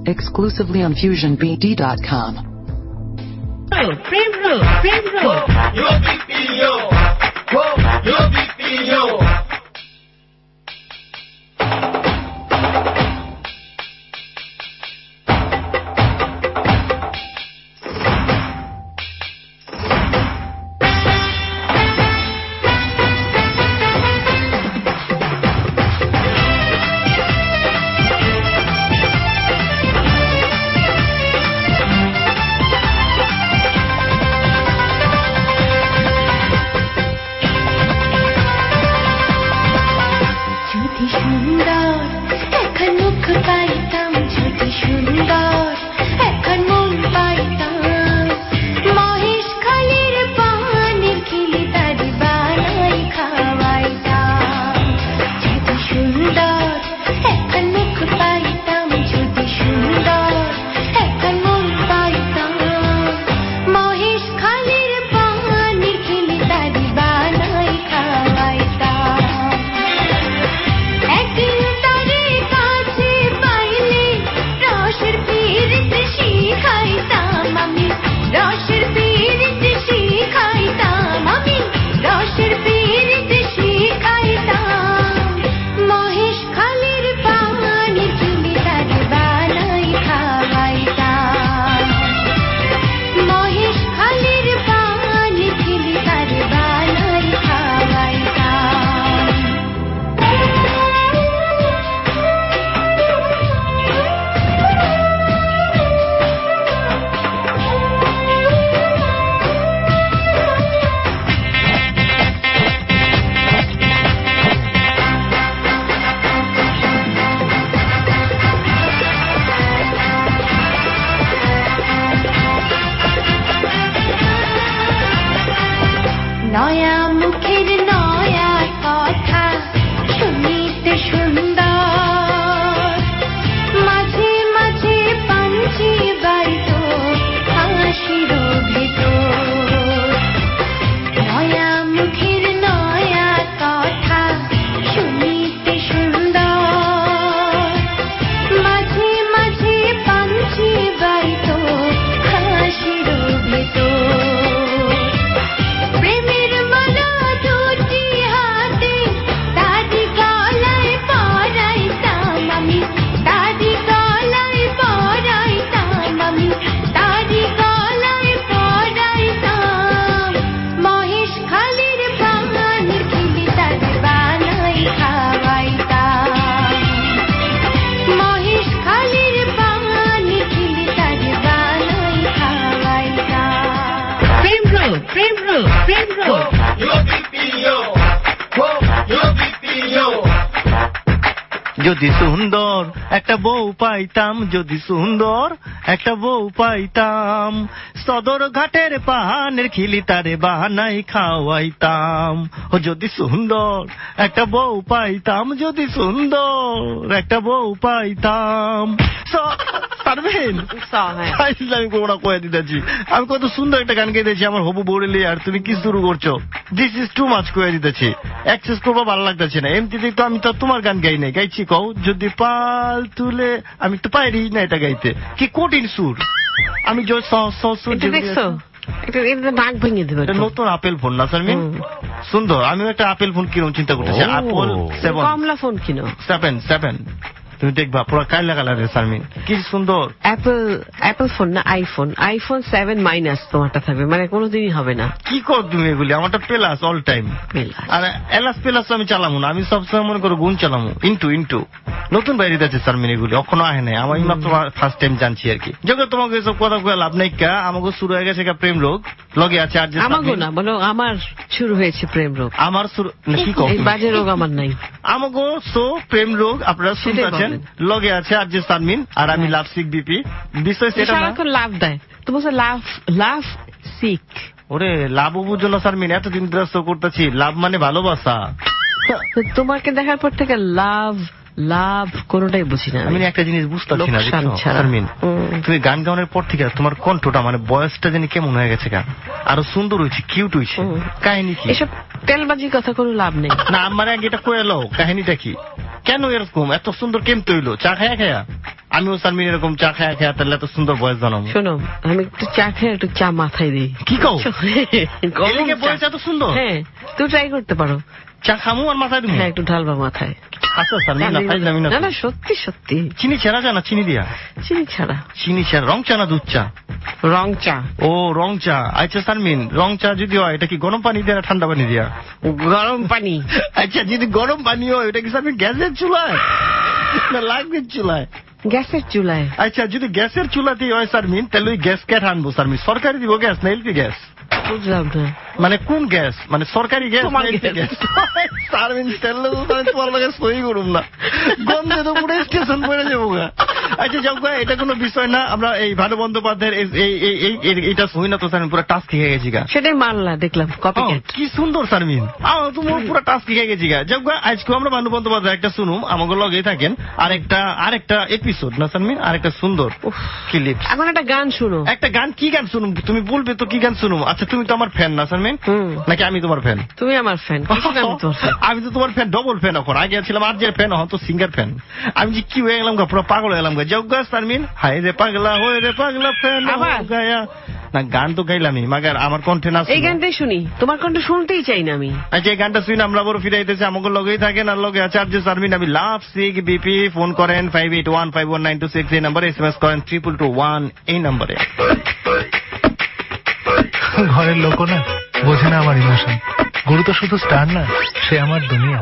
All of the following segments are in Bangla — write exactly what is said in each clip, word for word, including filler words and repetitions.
exclusively on fusion b d dot com. Prem Road, Prem Road. Yo B P yo, yo B P yo. যদি সুন্দর একটা বউ পাইতাম, যদি সুন্দর একটা বউ পাইতাম, সদর ঘাটের পাহানের খিলি তারে বাহানাই খাওয়াইতাম। ও যদি সুন্দর একটা বউ পাইতাম, যদি সুন্দর একটা বউ পাইতাম। পারবেন? আমি কোনটা কয়ে দিতেছি, আমি কত সুন্দর একটা গান গেয়েছি আমার হবু বউরে, আর তুমি কি শুরু করছো? দিস ইজ টু মাচ কয়ে দিতেছি, অ্যাক্সেস করবো ভালো লাগতেছে না। এমনিতে তো আমি তো তোমার গান গাই নাই, গাইছি কও যদি পাল তুলে, আমি তো পারি না এটা গাইতে, কি কঠিন সুর। আমি নতুন আপেল ফোন না শারমিন, সুন্দর। আমিও একটা আপেল ফোন কিরম চিন্তা করতেছি, আপেল সেভেন কমলা ফোন কিনো, সেভেন সেভেন তুমি দেখবা পুরো কাইলা কালারের শারমিন, কি সুন্দর। অ্যাপল অ্যাপল ফোন না আইফোন, আইফোন সেভেন মাইনাস তোমারটা থাকবে, মানে কোনোদিনই হবে না। কি কর তুমি এগুলি? আমারটা প্লাস অল টাইম। আর এলাস প্লাস আমি চালামু না, আমি সবসময় মনে করো গুণ চালামু, ইন্টু ইন্টু। নতুন বাইরে যাচ্ছে শারমিন, এগুলি এখনো আহে নাই, আমি মাত্র ফার্স্ট টাইম জানছি আর কি। যখন তোমাকে এসব কথা কয়ে লাভ নাই, কা আমাকে শুরু হয়ে গেছে প্রেম রোগ লগে আছে। আর আমাকে না বলো, আমার শুরু হয়েছে প্রেম রোগ। আমার শুরু কি কও? বাজে রোগ আমার নাই। আমাকে সো প্রেম রোগ আপনারা শুনতেছেন, লগে আছে আর যে শারমিন, আর আমি লাভ সিক বিপি। বিষয় সেটা না, লাভ দেয় তোমাকে, লাভ লাভ সিক। ওরে লাভ বুঝো না শারমিন, এতদিন ব্যস্ত করতেছি, লাভ মানে ভালোবাসা। তোমাকে দেখার পর থেকে লাভ লাভ কোনটাই বুঝি না। আমি একটা জিনিস বুঝতেছি না শারমিন, তুমি গান গাওয়ানোর পর থেকে তোমার কণ্ঠটা মানে বয়সটা জানি কেমন হয়ে গেছে, গান আরো সুন্দর হয়েছে, কিউট হয়েছে। কাহিনী কি? এসব তেলবাজি কথা কোনো লাভ নেই। না আমার আগে এটা কয়ে লো, কাহিনীটা কি? কেন এরকম এত সুন্দর কেম তৈল চা খায়া খায়া আমিও সালমিন এরকম চা খায়া খায়া তাহলে এত সুন্দর বয়স জানাবো শোনো আমি একটু চা খেয়ে একটু চা মাথায় দিই কি কও গরম বয়স এত সুন্দর হ্যাঁ তুই ট্রাই করতে পারো চা খামু আর মাথায় দিবো হ্যাঁ একটু ঢালবা মাথায় আচ্ছা সালমিন না খাই জানি না না না সত্যি সত্যি চিনি ছাড়া জানা চিনি দিয়া চিনি ছাড়া চিনি ছাড়া রং চা না দুধ চা রং চা ও রং চা আচ্ছা সালমিন রং চা যদি হয় এটা কি গরম পানি দিয়া ঠান্ডা পানি দিয়া গরম পানি আচ্ছা যদি গরম পানি হয় এটা কি সালমিন গ্যাসের চুলায় না লাগবের চুলায় গ্যাসের চুলায় আচ্ছা যদি গ্যাসের চুলাতেই হয় সালমিন তাহলে ওই গ্যাস কেটে আনবো সালমিন সরকারি দিব গ্যাস না এলপি গ্যাস বুঝলাম না মানে কোন গ্যাস মানে সরকারি গ্যাস না এলপি গ্যাস সালমিন তেলে তোমার লাগে সই করুম না গন্ধে তো পুরো স্টেশন পড়ে যাবো গা আচ্ছা যাও গা এটা কোনো বিষয় না আমরা এই ভানু বন্দ্যোপাধ্যায়ের এইটা সই না তো সালমিন পুরো টাস্ক খেয়ে গেছি গা সেটাই মানলা দেখলাম কপিকেট কি সুন্দর সালমিন আহ তোমার পুরো টাস্ক খেয়ে গেছি গা যাও গা আজকে আমরা ভানু বন্দ্যোপাধ্যায় একটা শুনুম আমাকে লগেই থাকেন আরেকটা আরেকটা এপিসোড না সালমিন আরেকটা সুন্দর ক্লিপ এখন একটা গান শুনো একটা গান কি গান শুনুম তুমি বলবে তো কি গান শুনুম আচ্ছা তুমি তো আমার ফ্যান না সালমিন নাকি আমি তোমার ফ্যান তুমি আমার ফ্যান আমি তো তোমার ফ্যান ডবল ফ্যান এখন আগে ছিলাম আর যে ফ্যান এখন তো সিঙ্গার ফ্যান আমি যে কি হয়ে গেলাম গা পুরো পাগল হয়ে গেলাম গা যাও গা সালমিন হাই রে পাগলা হয়ে রে পাগলা ফ্যান গায়া না গান তো গাইলামই মাগার আমার কণ্ঠে না এই গানটাই শুনি তোমার কণ্ঠ শুনতেই চাই না আমি আচ্ছা এই গানটা শুনে আমরা বড় ফিরাইতেছি আমাকে লগেই থাকেন আর লগে আছে আর যে সালমিন আমি লাভ সিক বিপি ফোন করেন five eight one five one nine two six এই নাম্বারে এস এম এস করেন ট্রিপল টু ওয়ান এই নাম্বারে ঘরের লোক না বোঝে না আমার ইমোশন গুরু তো শুধু স্টার না সে আমার দুনিয়া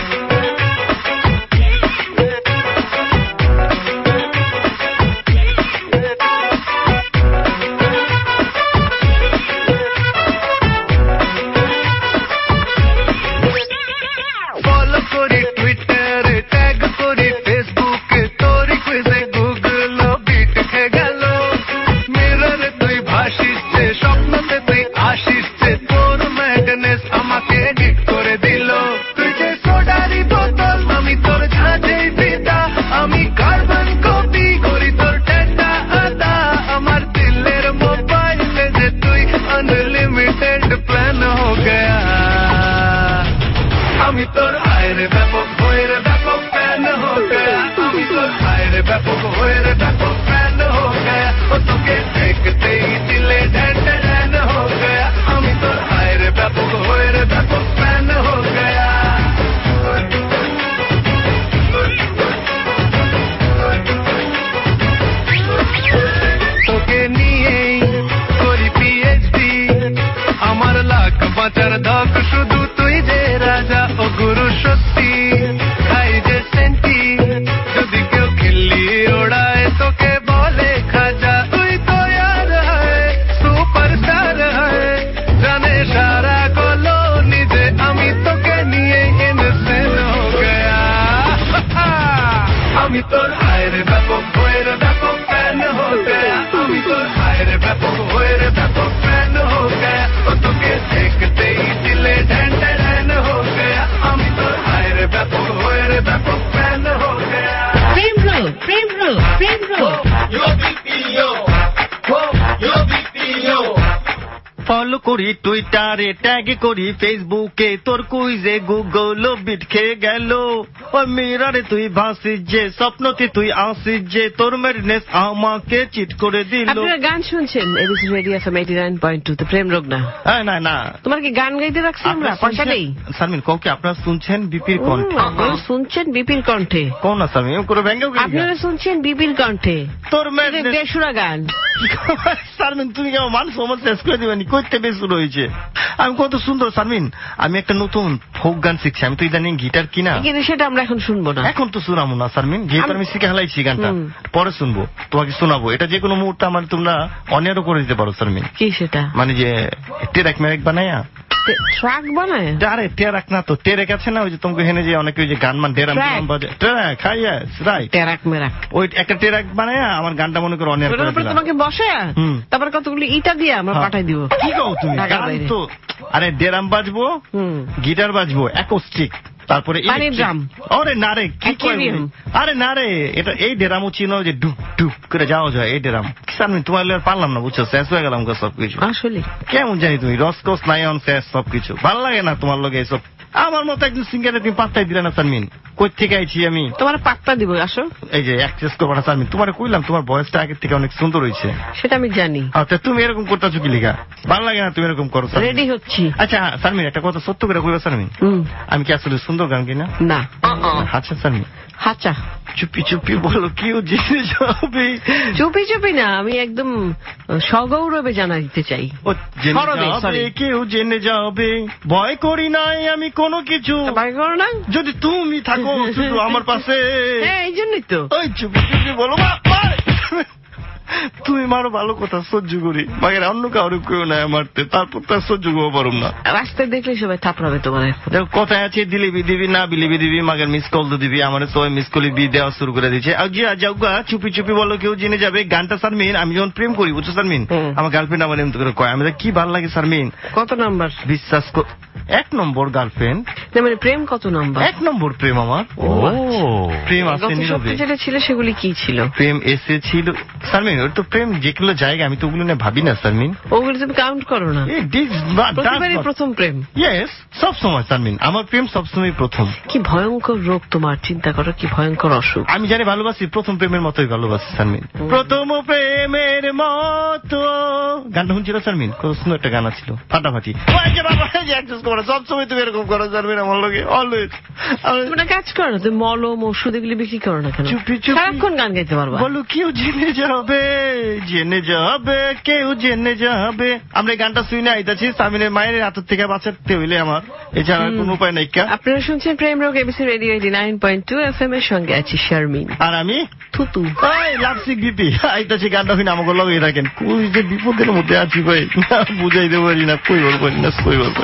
ফলো করি টুইটারে ট্যাগ করি ফেসবুকে তোর কুইজে গুগল বিট খেয়ে গেল ও মিরারে তুই ভাসিস যে স্বপ্নতে তুই আসিস যে তোর মেরিনেস আমাকে চিট করে দিল। আপনারা গান শুনছেন ABC radio FM eighty nine point two তে প্রেম রোগ না না না তোমার কি গান গাইতে রাখছি আমরা পয়সা নেই সালমিন কাউকে আপনারা শুনছেন বিপির কণ্ঠে আপনারা শুনছেন বিপির কণ্ঠে কোন না সালমিন করে ভেঙ্গেও আপনারা শুনছেন বিপির কণ্ঠে তোর মেরিনেস বেসুরা গান সালমিন তুমি কেমন মানুষ আমার শেষ করে দিবেনি করতে বেসুর হয়েছে আমি কত সুন্দর সালমিন আমি একটা নতুন ফোক গান শিখছি আমি তো ইদানিং গিটার কিনা কিন্তু সেটা আমরা এখন শুনবো না এখন তো শোনাবো না সালমিন যেহেতু আমি শিখে হালাইছি গানটা পরে শুনবো তোমাকে শোনাবো এটা যে কোনো মুহূর্তে আমার তোমরা অনেরও করে দিতে পারো সালমিন কি সেটা মানে যে টেরাক মেরেক বানায়া ট্র্যাক বানায় আরে টেরাক না তো টেরেক আছে না ওই যে তোমাকে হেনে যে অনেকে ওই যে গান মান ডেরাম বাজে টেরাক খাইয়া রাইট টেরাক মেরাক ওই একটা টেরাক বানায়া আমার গানটা মনে করো অনেক করে দিলাম তোমাকে বসে তারপর কতগুলো ইটা দিয়ে আমরা পাঠাই দিব কি কও তুমি গান তো আরে ডেরাম বাজবো গিটার বাজবো অ্যাকোস্টিক তারপরে আরে না রে কি আরে না রে এটা এই ডেরামও চিনো যে ডুপ ডুপ করে যাওয়া যায় এই ডেরাম আমি তোমার আর পারলাম না বুঝছো, শেষ হয়ে গেলাম সবকিছু। আসলে কেমন জানি তুমি রসকস নায়ন শেষ সবকিছু ভালো লাগে না তোমার লগে এসব। আমার মতো একজন সিঙ্গারে তুমি পাত্তাই দিলে না শারমিন, কই থেকে আইছি আমি? তোমার পাত্তা দিব, আসো। এই যে অ্যাক্ট্রেস করবা শারমিন, তোমার কইলাম তোমার ভয়েসটা আগের থেকে অনেক সুন্দর হয়েছে। সেটা আমি জানি। আচ্ছা তুমি এরকম করতেছো কি লিগা? ভালো লাগে না তুমি এরকম করো। রেডি হচ্ছি। আচ্ছা শারমিন একটা কথা সত্য করে কইবা শারমিন, আমি কি আসলে সুন্দর গান কিনা? না। আচ্ছা শারমিন হাচা চুপি চুপি বলো কেউ জেনে যাবে। চুপি চুপি না, আমি একদম সগৌরবে জানা দিতে চাই। ও জেনে যাবে, কেউ জেনে যাবে, ভয় করি নাই আমি কোনো কিছু। ভয় করো না যদি তুমি থাকো শুধু আমার পাশে। হ্যাঁ এই জন্যই তো। ওই চুপি চুপি বলো তুমি মারো ভালো কথা সহ্য করি, মাগের অন্য কাউরে কেউ নাই মারতে, তারপর তার সহ্য করবো পারুম না। রাস্তায় দেখলে সবাই থাপড়াবে তোমার। কথায় আছে দিলিবি দিবি না বিলিবি দিবি, মাগের মিস কল তো দিবি, আমার সবাই মিস কলি বি দেওয়া শুরু করে দিচ্ছে। যাও গা চুপি চুপি বলো কেউ জেনে যাবে গানটা শারমিন আমি যখন প্রেম করি বুঝছো শারমিন, আমার গার্লফ্রেন্ড আমার এমন করে কয়, আমি কি ভালো লাগে শারমিন। কত নাম্বার? বিশ্বাস কর এক নম্বর গার্লফ্রেন্ড। মানে প্রেম কত নাম্বার? এক নম্বর প্রেম আমার। ও প্রেম আসে নীরবে। যেটা ছিল সেগুলি কি ছিল? প্রেম এসেছিল শারমিন, ওর তো প্রেম যেগুলো জায়গা আমি তো ওগুলো না ভাবি না শারমিন। ওগুলো তুমি কাউন্ট করো না? প্রতিবারই প্রথম প্রেম। ইয়েস সব সময় শারমিন আমার প্রেম সবসময় প্রথম। কি ভয়ঙ্কর রোগ তোমার, চিন্তা করো কি ভয়ঙ্কর অসুখ। আমি জানি ভালোবাসি, প্রথম প্রেমের মতোই ভালোবাসি শারমিন, প্রথম প্রেমের মতো। গানটা শুনছিল শারমিন, কত সুন্দর একটা গান ছিল ফাটাফাটি। সবসময় তুমি এরকম করো শারমিন আমার লগে অলওয়েজ। তুমি কাজ করো না, তুমি মলম ওষুধ এগুলি বিক্রি করো না কেন? সারাক্ষণ গান গাইতে পারবো। বলো কেউ জেনে যাবে, জেনে যাবে, কেউ জেনে যাবে। আমরা এই গানটা শুনে আইতাছি শারমিনের মায়ের হাতের থেকে বাঁচাতে হইলে আমার, এছাড়া কোনো উপায় নাই। আপনারা শুনছেন প্রেম রোগ ABC radio eighty nine point two F M এর সঙ্গে আছি শারমিন আর আমি থুতু। লাপসিক বিপি আইতাছি গানটা শুনে আমাকে লগে থাকেন। কই যে বিপদের মধ্যে আছি ভাই, বুঝাইতে পারি না, কই বলবো না কই বলবো।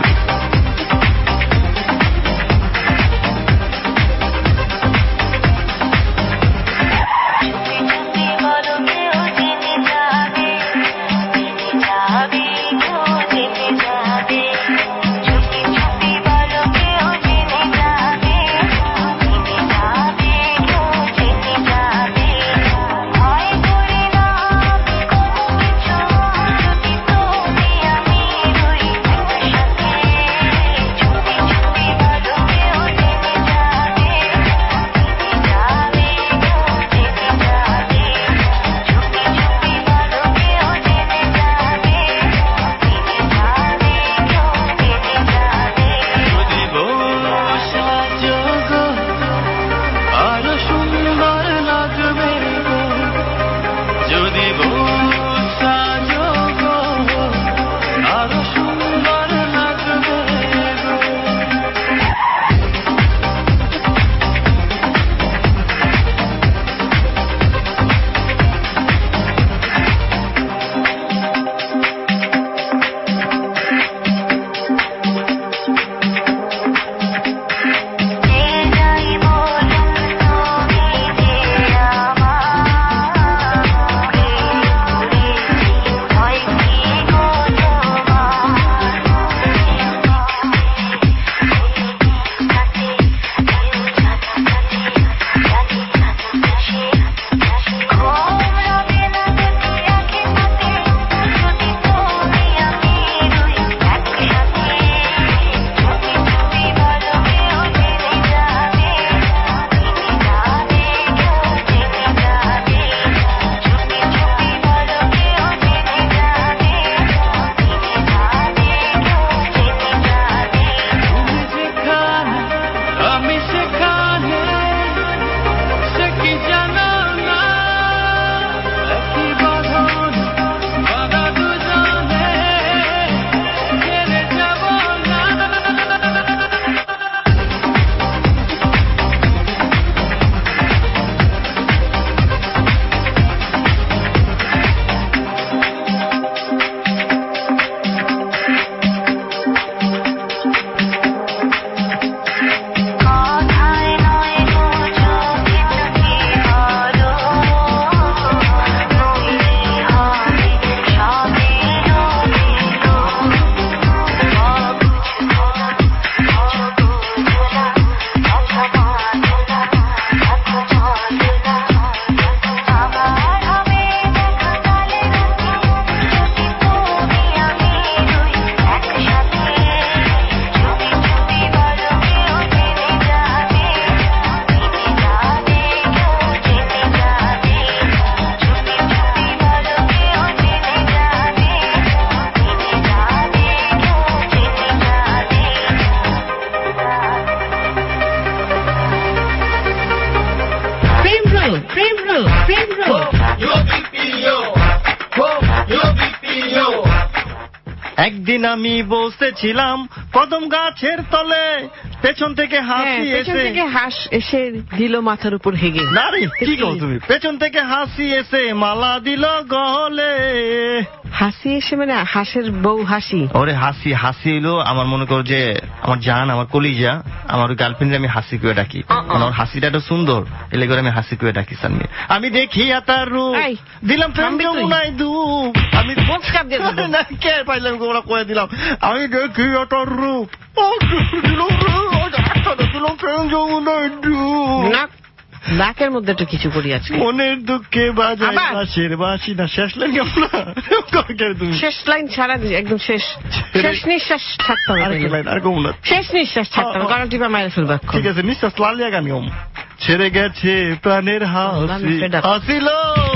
একদিন আমি বসেছিলাম কদম গাছের তলে, পেছন থেকে হাসি হ্যাঁ, পেছন এসে থেকে হাঁস এসে দিল মাথার উপর হেগে। না রে, কি কও তুমি? পেছন থেকে হাসি এসে মালা দিল গলে। হাসি এসে মানে হাঁসের বউ হাসি? ওরে হাসি, হাসি এলো আমার, মনে করো যে আমার জান, আমার কলিজা, আমার গার্লফ্রেন্ডে আমি হাসি করে ডাকি, কারণ ওর হাসিটা এত সুন্দর, এলে করে আমি হাসি করে ডাকি। সানমি আমি দেখিয়া তার রূপ এই, দিলাম প্রেম থামবি তুই? যমুনায় ডুব। আমি বক্সকাপ দিয়ে দেবো। না, কে পাইলাম গোলা কয়ে দিলাম। আমি দেখিয়া তার রূপ দিলাম প্রেম যমুনায় ডুব। নাক নাকের মধ্যে একটু কিছু করি আজকে। মনের দুঃখে বাজায় আবার? বাঁশির বাঁশি। না, শেষ লাগে তুমি। শেষ লাইন ছাড়া দি- একদম শেষ শেষ নিঃশ্বাস ছাড়তে হবে আরেকটা তাইলে। লাইন, আর কম না। শেষ নিঃশ্বাস ছাড়তে হবে, কারণ টিপা মায়ের ফেলবে এখন। ঠিক আছে, নিঃশ্বাস লালিয়া গান গাম। ছেড়ে গেছে প্রাণের হাসি, আমি fed up। হাসিল।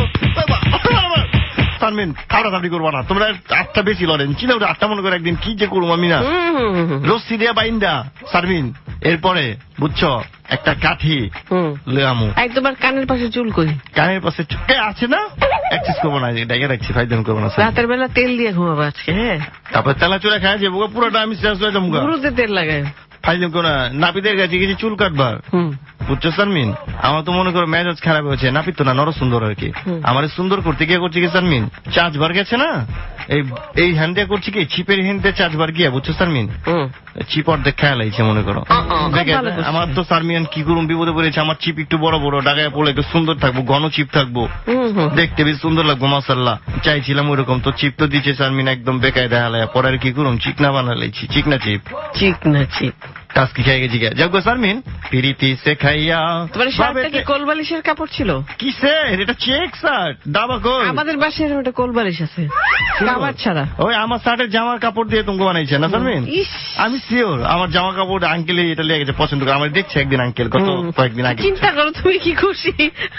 সানমিন খাওয়া দাবি করবো না তোমরা, আটটা বেশি লড়েন চিনা, ওটা আটটা মনে করে একদিন কি যে করবো আমি না। হুম, হুম, হুম, হুম। রস্সি দিয়া বাইন্দা সারমিন, এরপরে বুঝছো একটা কাঠি হুম। লেয়ামু এই তোমার কানের পাশে চুল কই? কানের পাশে চুকে আছে না, অ্যাক্সেস করবো না, ডাইকে রাখছি, ফাইদাম করবো না। রাতের বেলা তেল দিয়ে ঘুমাবো আজকে। হ্যাঁ, তারপর তেলা চুলা খায় যাবো, পুরোটা আমি শেষ হয়ে যাবো। গুরুতে তেল লাগায়। ফাইদাম করো না, নাপিতের কাছে গেছি চুল কাটবার। হুম। বুঝছো সানমিন, আমার তো মনে করো মেজাজ খারাপ হয়েছে, নাপিত তো না, নর সুন্দর আর কি। হুম। আমার সুন্দর করতে গিয়ে করছি কি সানমিন, চার্জ বার গেছে না, এই এই হ্যান্ড দিয়ে করছি কি, চিপের হ্যান্ড দিয়ে চার্জ বার গিয়া, বুঝছো সানমিন, হুম। চিপ অর্ধেক খেয়াল লাগছে মনে করো। খুব দেখে, ভালো করছিস। আমার তো সারমিয়ান কি করুন, বিপদে পড়েছে। আমার চিপ একটু বড় বড়, ডাগায় পড়লে একটু সুন্দর থাকবো, ঘন চিপ থাকবো, হুম, হুম। দেখতে বেশ সুন্দর লাগবো, মাসাল্লাহ। চাইছিলাম ওইরকম, তো চিপ তো দিচ্ছে সারমিন একদম বেকায় দেখালে, পরে আর কি করুন, চিকনা বানালাইছি, চিকনা চিপ। চিক না চিক। টাস্কি খাই গেছি গা, যাক গো সারমিন, পিরিতি সে খাইয়া। তোমার শার্টটা কি কোলবালিশের কাপড় ছিল? কিসের এটা? চেক শার্ট, দাবা কই? আমাদের বাসায় এরকম একটা কোলবালিশ আছে, কাবার ছাড়া। ওই আমার শার্টের জামার কাপড় দিয়ে তুমি বানাইছে না সারমিন? ইস, আমি শিওর আমার জামা কাপড় আঙ্কেলে এটা লেগে গেছে, পছন্দ করে। আমার দেখছে একদিন আঙ্কেল, কত হুম। কয়েকদিন আগে। চিন্তা করো তুমি কি খুশি।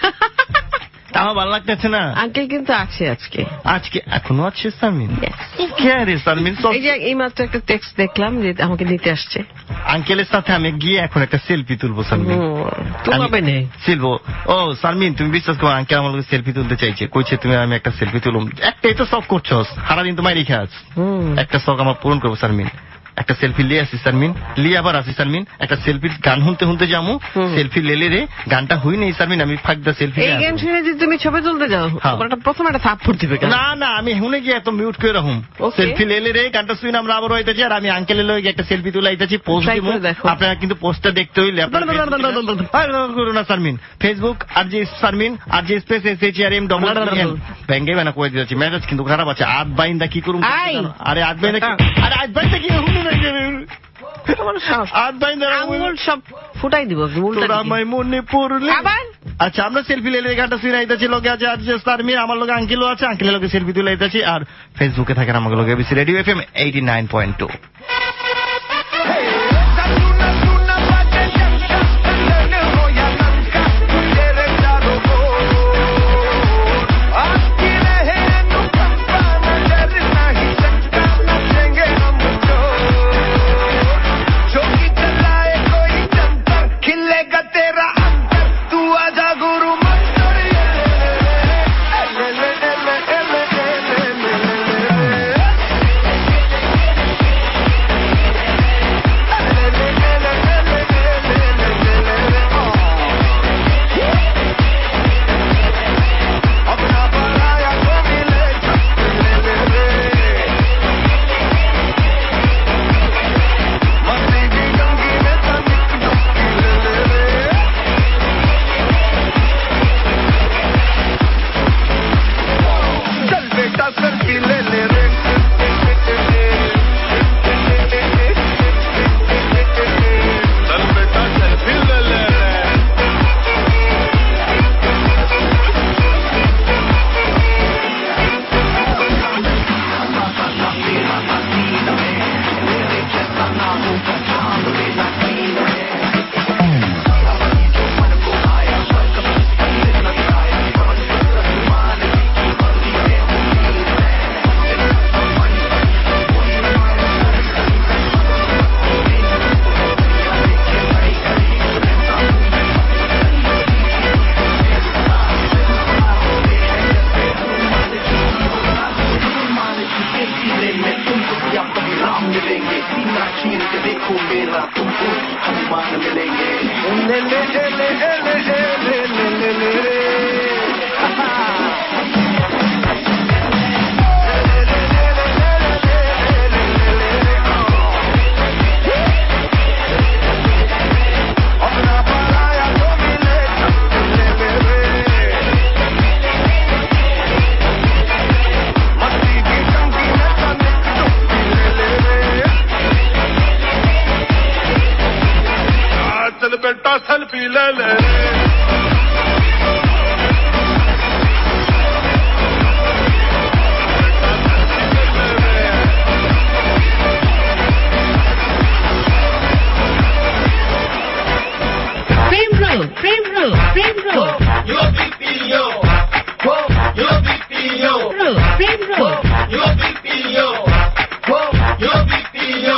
আমার ভালো লাগতেছে না আঙ্কেল কিন্তু আছে আজকে। আজকে, এখনো আছে সারমিন? Yes. কে রে সারমিন? সব- এই যে এই মাত্র একটা টেক্সট দেখলাম যে আমাকে নিতে আসছে। আঙ্কেলের সাথে আমি গিয়ে এখন একটা সেলফি তুলবো সারমিন। তোমাবে আমি- নেই। সিলবো। ও সারমিন, তুমি বিশ্বাস করো, আঙ্কেল আমার সেলফি তুলতে চাইছে, কইছে তুমি আমি একটা সেলফি তুলুম। একটাই তো শখ করছো, সারাদিন তোমায় রেখে আছ। হুম। একটা শখ আমার পূরণ করবো সারমিন, একটা সেলফি লিয়ে আসি সারমিন, লিয়ে আবার আসি সারমিন, একটা সেলফি গান শুনতে শুনতে যাবো, হুম। সেলফি লেলে রে, গানটা হই নেই সারমিন, আমি ফাঁকদা সেলফি। এই গান শুনে যদি তুমি ছবি তুলতে যাও, হ্যাঁ। ওটা প্রথম একটা থাপ্পড় দিবে কেন? না না, আমি শুনে গিয়ে এত মিউট করে রাখুম। Okay. সেলফি লেলে রে, গানটা শুনে আমরা আবার হইতেছি, আর আমি আঙ্কেলের লগে একটা সেলফি তুলে আইতেছি, পোস্ট Try দিব। করে দেখো। আপনারা কিন্তু পোস্টটা দেখতে হইলে আপনারা করুন না Sarmin, Facebook R J Sarmin, R J space S H R M double N ব্যাঙ্গে বানা করে দিয়েছি। মেজাজ কিন্তু খারাপ আছে, আট বাইন্দা কি করুম? আই। আরে আট বাইন্দা কি, আরে আট বাইন্দা কি হুনি না আট বাইন্দা আঙুল সব ফুটাই দিব, উল্টা তোরা দিকে। আমায় মনে পড়লে। আবার? আচ্ছা, আমরা সেলফি লেলে গানটা শুনে আইতাছি, লগে আছে আর যে সারমিন, আমার লগে আঙ্কেলও আছে, আঙ্কেলের লগে সেলফি তুলে আইতাছি, আর ফেসবুকে থাকেন আমার লগে ABC radio FM eighty nine point two. pilele. প্রেম রোগ প্রেম রোগ প্রেম রোগ Yo B P yo, whoa, yo B P yo, রোগ প্রেম রোগ yo B P yo, whoa, yo B P yo.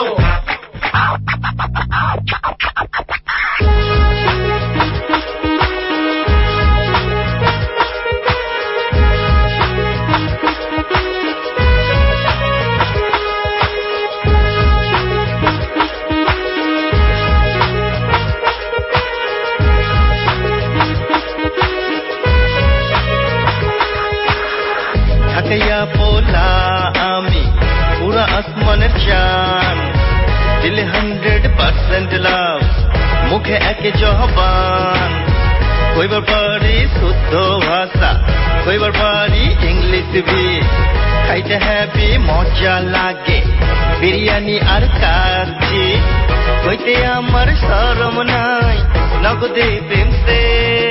ঢাকাইয়া পোলা আমি পুরা আসমানের চান, দিলে হান্ড্রেড পার্সেন্ট লাভ, মুখে একে জহবান, কইবার পারি শুদ্ধ ভাষা, কইবার পারি ইংলিশ বি, খাইতে হ্যাপি মজা লাগে বিরিয়ানি আর কাচ্চি, কইতে আমার শরম নাই নগদে প্রেম সে,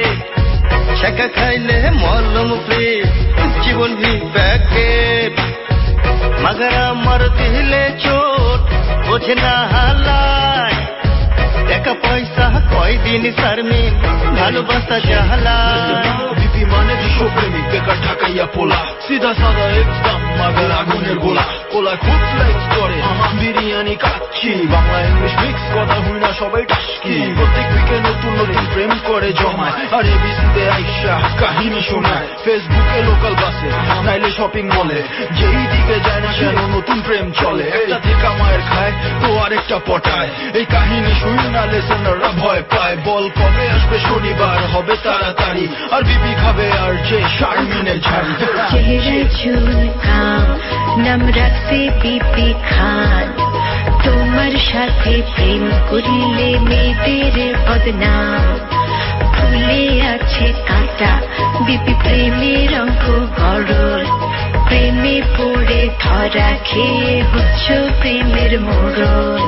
ছেঁকা খাইলে মলম ফ্রি, জীবন ভি প্যাকেট, মগর আমার দিলে চোট বোঝে না হালায়, টাকা পয়সা কয়দিন শারমিন ভালোবাসা জাহালায়। বিপি মানে বিশ্বপ্রেমিক বেকার ঢাকাইয়া পোলা, সিধা সাদা একদম মাগের আগুনের গোলা, পোলা খুব ফ্লেক্স করে বিরিয়ানি কাচ্ছি, বাংলা ইংলিশ মিক্স কথা হই না সবাই টাস্কি, প্রত্যেক উইকে নতুন নতুন প্রেম করে জমায়, আর এবিসিতে আইসা কাহিনী শোনায়, ফেসবুকে লোকাল বাসে নাইলে শপিং মলে, যেই দিকে যায় না কেন নতুন প্রেম চলে, একটা থেকে মায়ের খায় তো আরেকটা পটায়, এই কাহিনী শুনি না লেসেনাররা ভয় পায়, বল কবে আসবে শনিবার হবে তাড়াতাড়ি, আর বিপি খাবে আর যে শারমিনের ঝাড়ি। চেহারা চুলকাম নাম রাখতে বিপি খান, তোমার সাথে প্রেম করিলে মেয়েদের বদনাম, ফুলে আছে কাঁটা বিপি প্রেমের অঙ্ক গড়ল, প্রেমে পড়ে ধরা খেয়ে হচ্ছ প্রেমের মোড়ল,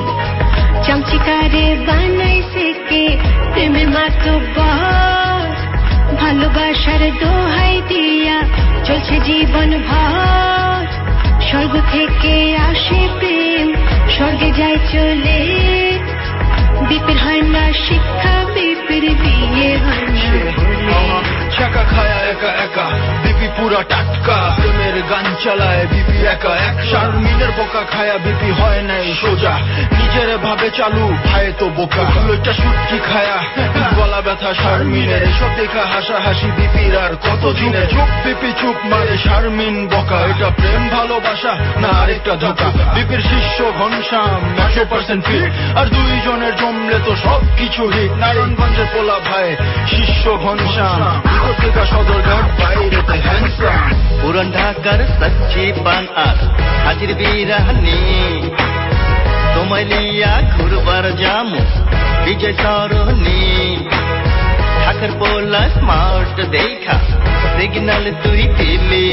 চামচিকারে বানাইছে কে প্রেমের মাতব্বর, ভালোবাসার দোহাই দিয়া চলছে জীবন ভর, স্বর্গ থেকে আসে প্রেম স্বর্গে যায় চলে, বিপির হয় না শিক্ষা বিপির বিয়ে হয় না ছাকা খায়া একা একা বিপি পুরা টাটকা, প্রেমের গান চালায় বিপি একা এক, শারমিনের বোকা খায়া বিপি হয় নাই সোজা, নিজের ভাবে চালু খায় তো বোকা, লইটা সুটকি খায়া গলা ব্যথা শারমিনের, এসব দেখা হাসা হাসি বিপির আর কত দিনে, চুপ বিপি চুপ মানে শারমিন বোকা, এটা প্রেম ভালোবাসা না আরেকটা ধোকা, বিপির শিষ্য ঘনশ্যাম একশো পার্সেন্ট ফিট, আর দুইজনের জমলে তো সব কিছু হিট, নারায়ণগঞ্জের পোলা ভাই শিষ্য ঘনশ্যাম, পত্রিকা সদরঘাট বাইরেতে হ্যান্ডসাম, পুরান ঢাকার সচ্চি পান আর হাজির বিরাহানি, তোমায় লিয়া ঘুরবার জামু বিজয় সরণি, ঢাকার পোলা স্মার্ট দেখা সিগন্যাল তুই দিলি,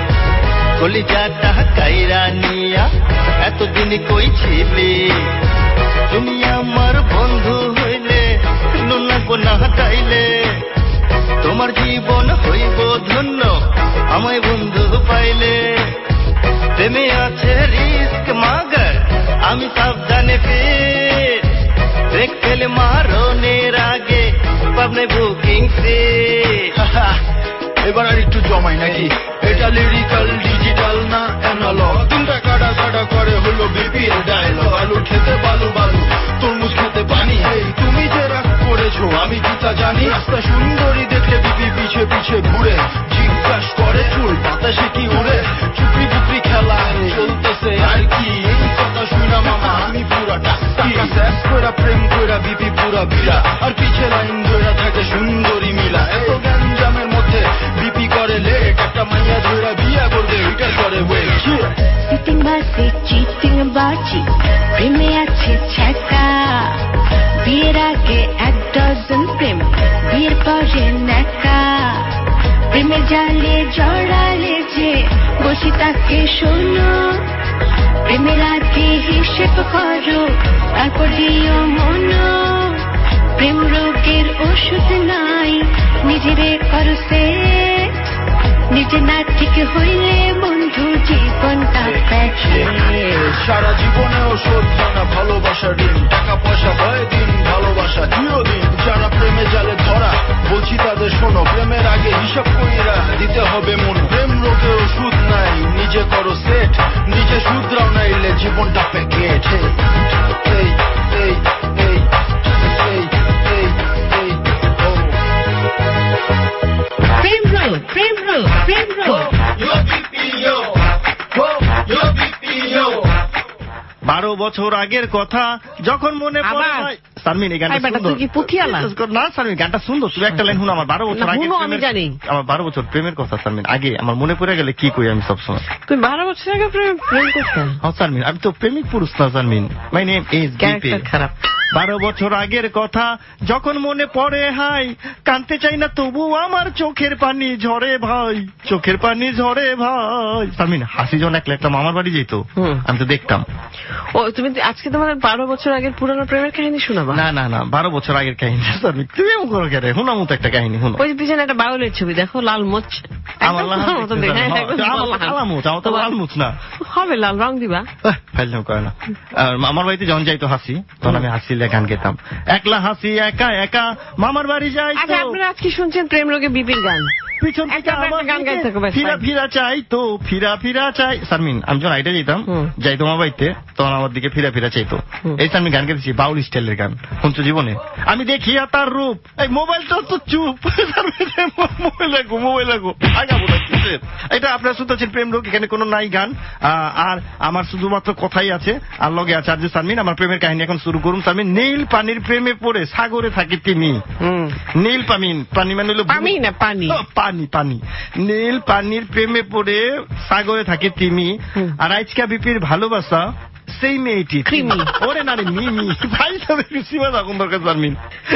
কলিজাটা কাইরা নিয়া এতদিন কই ছিলি, তুমি আমার বন্ধু হইলে লুনা গোনা হাটাইলে, তোমার জীবন হইব ধন্য আমায় বন্ধু পাইলে, প্রেমে আছে রিস্ক মাগার আমি সাবধানে ফির, ব্রেক ফেলে মারনের আগে পাবনে বুকিং সিট। এবার আর একটু জমাই নাকি, এটা লিরিক্যাল ডিজিটাল না অ্যানালগ, তিনটা কাটা কাটা করে হলো বিপির ডায়লগ, আলু খেতে বালু বালু তরমুজ খেতে পানি, এই তুমি যে রাগ করেছো আমি কি তা জানি, রাস্তা সুন্দরী দেখলে বিপি পিছে পিছে ঘুরে, জিজ্ঞাস করে চুল বাতাসে কি উড়ে, চুপড়ি বুপড়ি খেলা চলতেছে আর কি, এই কথা শুনা মামা আমি পুরা টাস্কি, শেষ কইরা প্রেম কইরা বিপি পুরা বিরা, আর পিছে লাইন ধরে থাকে সুন্দরী মিলা, এত গ্যাঞ্জামের মধ্যে বিপি করে লেট, একটা মাইয়া ধরে বিয়া করবে ওইটার করে ওয়েট, সিটিং বাসে চিটিং বাজি প্রেমে আছে ছ্যাঁকা, বিয়ের আগে এক ডজন প্রেম বিয়ের পরে ন্যাকা, প্রেমের জালে জড়ালে যে বসে তাকে শোনো, প্রেমের আগে হিসেব করো তারপর দিও মনো, প্রেম রোগের ওষুধ নাই, নিজেরে করো সেট, নিজে না ঠিক হইলে বন্ধু জীবনটা প্যাচে। সারা জীবনেও শোধ হয় না ভালোবাসার ঋণ, টাকা পয়সা ভয় দিন, ভালোবাসা চিরদিন। যারা প্রেমে জালে ধরা, বলছি তাদের শোনো, প্রেমের আগে হিসাব কইরা দিতে হবে মন। প্রেম রোগের ওষুধ নাই, নিজে করো সেট, নিজে শুধরাও নাইলে জীবনটা প্যাকেট। এই এই এই এই এই এই ও প্রেম রোগ, প্রেম রোগ, প্রেম রোগ। বারো বছর আগের কথা যখন মনে পড়ে আবার? হয়। শারমিন, এই গানটা এই বেটা, সুন্দর। তুই কি পুঁথিয়ালা? না শারমিন, গানটা সুন্দর। তুমি একটা লাইন শুনো। আমার বারো বছর না, আগে শুনো, আমি জানি। আমার বারো বছর প্রেমের কথা শারমিন, আগে আমার মনে পড়ে গেলে কি কই আমি সবসময়। তুই বারো বছর আগে প্রেম প্রেম করছিস? হ্যাঁ শারমিন, আমি তো প্রেমিক পুরুষ না Sharmin. My name is character খারাপ। বারো বছর আগের কথা যখন মনে পড়ে হাই, কানতে চাই না তবু আমার চোখের পানি ঝরে ভাই, চোখের পানি ঝরে ভাই। শারমিন, হাসি যখন একলা একলা মামার বাড়ি যেত, হুম। আমি তো দেখতাম। ও, তুমি আজকে তোমার বারো বছর আগের পুরানো প্রেমের কাহিনী শোনাবা? না না না, বারো বছর আগের কাহিনী শারমিন, তুমি এমন করো কেন? হুনার মতো একটা কাহিনী শুনো। ওই যে পিছনে একটা বাউলের ছবি দেখো, লাল মোচ। আমার একদম লাল তোমার মতো দেখে, হ্যাঁ, একদম আমার তোমার কালা মুচ, আমার তো তোমার- লাল মুচ না। হবে লাল রং দিবা। আহ, ফাইজলাম করে না। আর আমার বাড়িতে যখন যাইতো হাসি, তখন আমি হাসিলে গান গেতাম। একলা হাসি একা একা মামার বাড়ি যাই আচ্ছা, আপনারা আজকে শুনছেন প্রেম রোগে বিপির গান। পিছন থেকে একটা আমার গান গাইতে থাকো, ব্যাস, ফিরা fine. ফিরা চাই তো, ফিরা ফিরা চাই। শারমিন, আমি যখন আইটা যেতাম, হুম। যাইতো আমার বাড়িতে, তখন আমার দিকে ফিরা ফিরা চাইতো। হুম। এই আমি গান গেতেছি, বাউল স্টাইলের গান শুনছো জীবনে? আমি দেখিয়া তার রূপ, এই মোবাইলটা তো চুপ। মোবাইল রাখো, মোবাইল রাখো, আগাবো না কিসের? এটা আপনারা শুনতেছেন প্রেম রোগ, এখানে কোনো নাই গান। আহ, আর আমার শুধুমাত্র কথাই আছে, আর লগে আছে আর্য শারমিন। আমার প্রেমের কাহিনী এখন শুরু করুন। শারমিন, নীল পানির প্রেমে পড়ে সাগরে থাকে তিমি। হুম। নীল পানি, পানি মানে হলো পানি না, পানি। ও, পানি পানি নীল পানির প্রেমে পড়ে সাগরে থাকে তিমি। হুম। আর আজকা বিপির ভালোবাসা সেই মেয়েটি কৃমি। ওরে না রে, মিমি। ভাই সব একটু সীমা থাকুন দরকার শারমিন।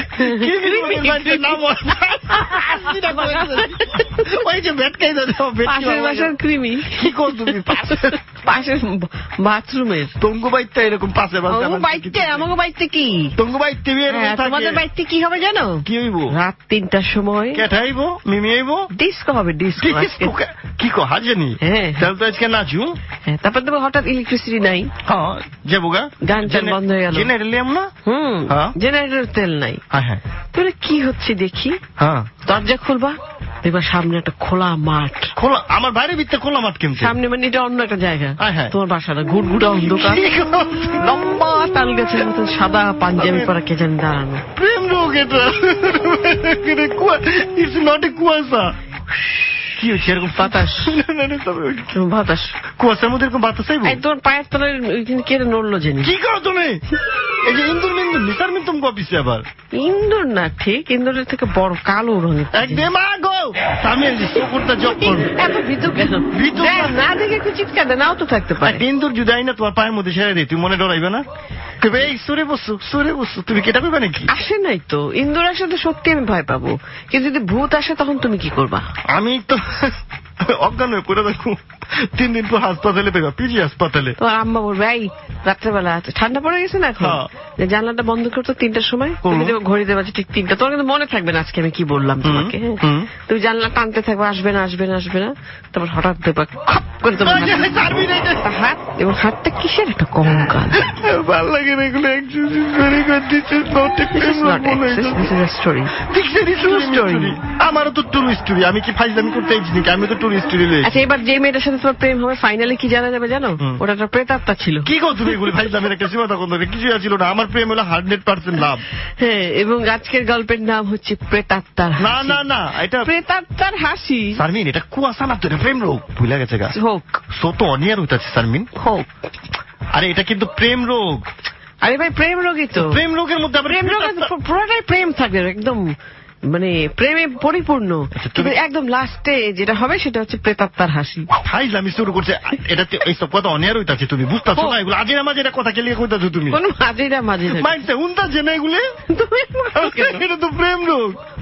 ওই যে ভেটকাই পাশের বাসার কৃমি। কি কর তুমি? পাশের বাথরুমের তঙ্গু বাইতে এরকম পাশে আমার বাইতে, আমাকে বাইতে কি? তঙ্গু বাইতে হ্যাঁ, তোমাদের বাইতে কি হবে জানো? কি হইব? রাত তিনটার সময় কেঠাইব, মিমি আইব, ডিস্কো হবে, ডিস্কো। কি কো হাজানি? হ্যাঁ। তাহলে তো আজকে নাচু। হ্যাঁ, তারপর তো হঠাৎ ইলেকট্রিসিটি নাই। হ্যাঁ, যাবো গা। গান টান বন্ধ হয়ে গেল। জেনারেলি আমরা হুম, হ্যাঁ। জেনারেটর তেল নাই। হ্যাঁ হ্যাঁ তাহলে কি হচ্ছে দেখি, হ্যাঁ। দরজা খুলবা, দেখবা সামনে একটা খোলা মাঠ। খোলা, আমার বাইরে ভিতরে খোলা মাঠ কেমন? সামনে মানে এটা অন্য একটা জায়গা। হ্যাঁ, হ্যাঁ। তোমার বাসাটা ঘুটঘুটা অন্ধকার, লম্বা তাল গাছের মতো সাদা পাঞ্জাবি পরা কে জানি দাঁড়ানো। প্রেম রোগ এটা। ইটস নট এ কুয়াশা। কি হচ্ছে এরকম বাতাস, বাতাস? বাতাস। কুয়াশার মধ্যে এরকম বাতাস আইব? এই তোমার পায়ের তলার ওইখানে কেটে নড়লো জানি। কি করো তুমি? এই যে ইন্দুর মিন্দুর নিতার মিন তুমি অফিসে আবার ইন্দুর না, ঠিক ইন্দুরের থেকে বড় কালো রঙের। একদম আগো আমি কুকুরটা জব করবো। এত ভিতু কেন? ভিতু দেখ, না দেখে একটু চিৎকার দেয়, নাও তো থাকতে পারে। ইন্দুর জুদাই না তোমার পায়ের মধ্যে ছেড়ে দিই, তুমি মনে ডরাইবে না? কবে এই সরে বসু, সরে বসু, তুমি কেটা পেবে নাকি? আসে নাই তো, ইন্দুর আসে তো সত্যি আমি ভয় পাবো, কিন্তু যদি ভূত আসে তখন তুমি কি করবা? আমি তো অজ্ঞান হয়ে পড়ে দেখো, তিন দিন পর হাসপাতালে পেবা, পিজি হাসপাতালে। তোমার আম্মা বলবে, এই রাত্রেবেলা ঠান্ডা পড়ে গেছে না এখন, হ্যাঁ। যে জানলাটা বন্ধ করতো তিনটার সময়, তুমি দেখবে ঘড়িতে বাজে ঠিক তিনটা, তোমার কিন্তু মনে থাকবে না আজকে আমি কি বললাম তোমাকে। হ্যাঁ? হুম। তুমি জানলা টানতে থাকবে, আসবে না আসবে না আসবে না, তারপর হঠাৎ দেখবা খপ করে তোমার হাত- একটা হাত, এবং হাতটা কিসের একটা কঙ্কাল। ভাল লাগে না এগুলো। This is not exist, this is a story. True story. আমারও তো ট্রু স্টোরি। আমি কি ফাইজলামি করতে চাইছি নাকি? আমি তো ট্রু স্টোরি লই। আচ্ছা, এবার যে মেয়েটার সাথে তোমার প্রেম হবে ফাইনালি কি জানা যাবে জানো? হুম। ওটা একটা প্রেতাত্মা ছিল। কি কর তুমি এগুলো? ফাইজলামের একটা সীমা তখন ধরে কিছুই ছিল না। আমার প্রেম হলো হান্ড্রেড পার্সেন্ট লাভ। হ্যাঁ, এবং আজকের গল্পের নাম হচ্ছে প্রেতাত্মার না হাসি। না না, এটা প্রেতাত্মার হাসি। শারমিন, এটা কুয়াশা না তো, এটা প্রেম রোগ। ভুলে গেছে গা। হোক সত অনিয়ার হইতাছে শারমিন। হোক, আরে এটা কিন্তু প্রেম রোগ। আরে ভাই প্রেম রোগই তো। প্রেম রোগের মধ্যে আবার প্রেম রোগে তো পু- পুরোটাই প্রেম থাকবে একদম, মানে প্রেমে পরিপূর্ণ। আচ্ছা, তুমি- কিন্তু একদম লাস্টে যেটা হবে সেটা হচ্ছে প্রেতাত্মার হাসি। ফাইজলামি শুরু করছে। এটা এইসব কথা অনিয়ার হইতাছে, তুমি বুঝতেছো না এগুলো? আজের মাঝে এটা কথা কেলিয়ে কইতাছো তুমি। কোন মাঝে না মাঝে না। মাইন্ডসে হুনতাছে না এগুলো। তুমি বলো কেন? এটা তো প্রেম রোগ।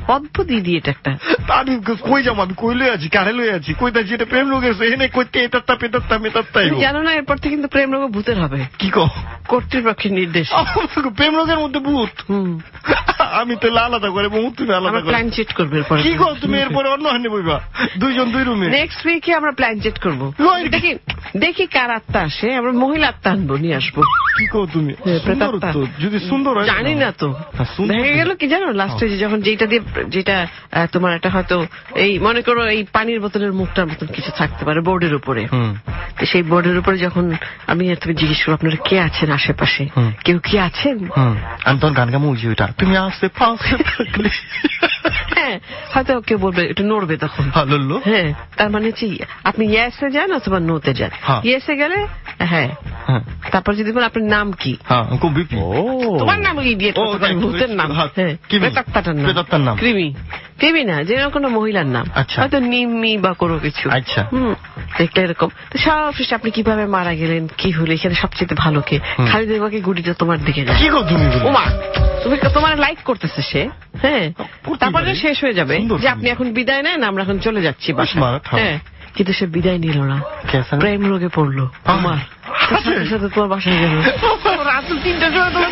অদ্ভুত ইডিয়েট একটা। আমি কই যাবো, আমি কই লই আছি, কারে লই আছি, কই তাছি, এটা প্রেম রোগ আছে, এনে কইতে এটাত্তা পেতাত্তা মেতাত্তাই জানো না এরপর থেকে কিন্তু প্রেম রোগ ভূতের হবে। কি কো? কর্তৃপক্ষের নির্দেশ। প্রেম রোগের মধ্যে ভূত? আমি তো আলাদা করে বহু, তুমি আলাদা করে প্ল্যান চেট করবে এরপর। কি কো তুমি? এরপরে অন্য হানি বইবা, দুইজন দুই রুমে। নেক্সট উইকে আমরা প্ল্যান চেট করবো, দেখি দেখি কার আত্মা আসে, আমরা মহিলা আত্মা আনবো, নিয়ে আসবো। কি কো তুমি? যদি সুন্দর হয়, জানি না তো, দেখা গেল কি জানো লাস্টে যখন যেটা দিয়ে, যেটা তোমার একটা হয়তো এই মনে করো এই পানির বোতলের মুখটার মতন কিছু থাকতে পারে বোর্ডের উপরে, সেই বোর্ডের উপরে যখন আমি তুমি জিজ্ঞেস করবো আপনারা কে আছেন আশেপাশে, কেউ কি আছেন, আমি তখন গান গামো ওইটা তুমি আসতে পাশে থাকলে, হ্যাঁ হয়তো কেউ বলবে একটু নড়বে তখন, হ্যাঁ তার মানে হচ্ছে আপনি ইয়েসে যান অথবা নোতে যান। ইয়েসে গেলে হ্যাঁ, তারপর যদি বলেন আপনার নাম কি, তোমার নাম কি, ভূতের নাম, প্রেতাত্মার নাম, কৃমি, কৃমি না যে কোনো মহিলার নাম, হয়তো নিম্মি বা কোনো কিছু, আচ্ছা দেখলে এরকম সব শেষে আপনি কিভাবে মারা গেলেন, কি হলো, এখানে সবচেয়ে ভালো কে, খালি দেখবাকে গুটিটা তোমার দিকে যায়, ওমা তুমি তোমার লাইক করতেছে সে, হ্যাঁ তারপরে শেষ হয়ে যাবে যে আপনি এখন বিদায় নেন, আমরা এখন চলে যাচ্ছি বাসা, হ্যাঁ কিন্তু সে বিদায় নিল না, প্রেম রোগে পড়লো আমার সাথে, তোমার বাসায় গেল রাত তিনটার সময়, তোমার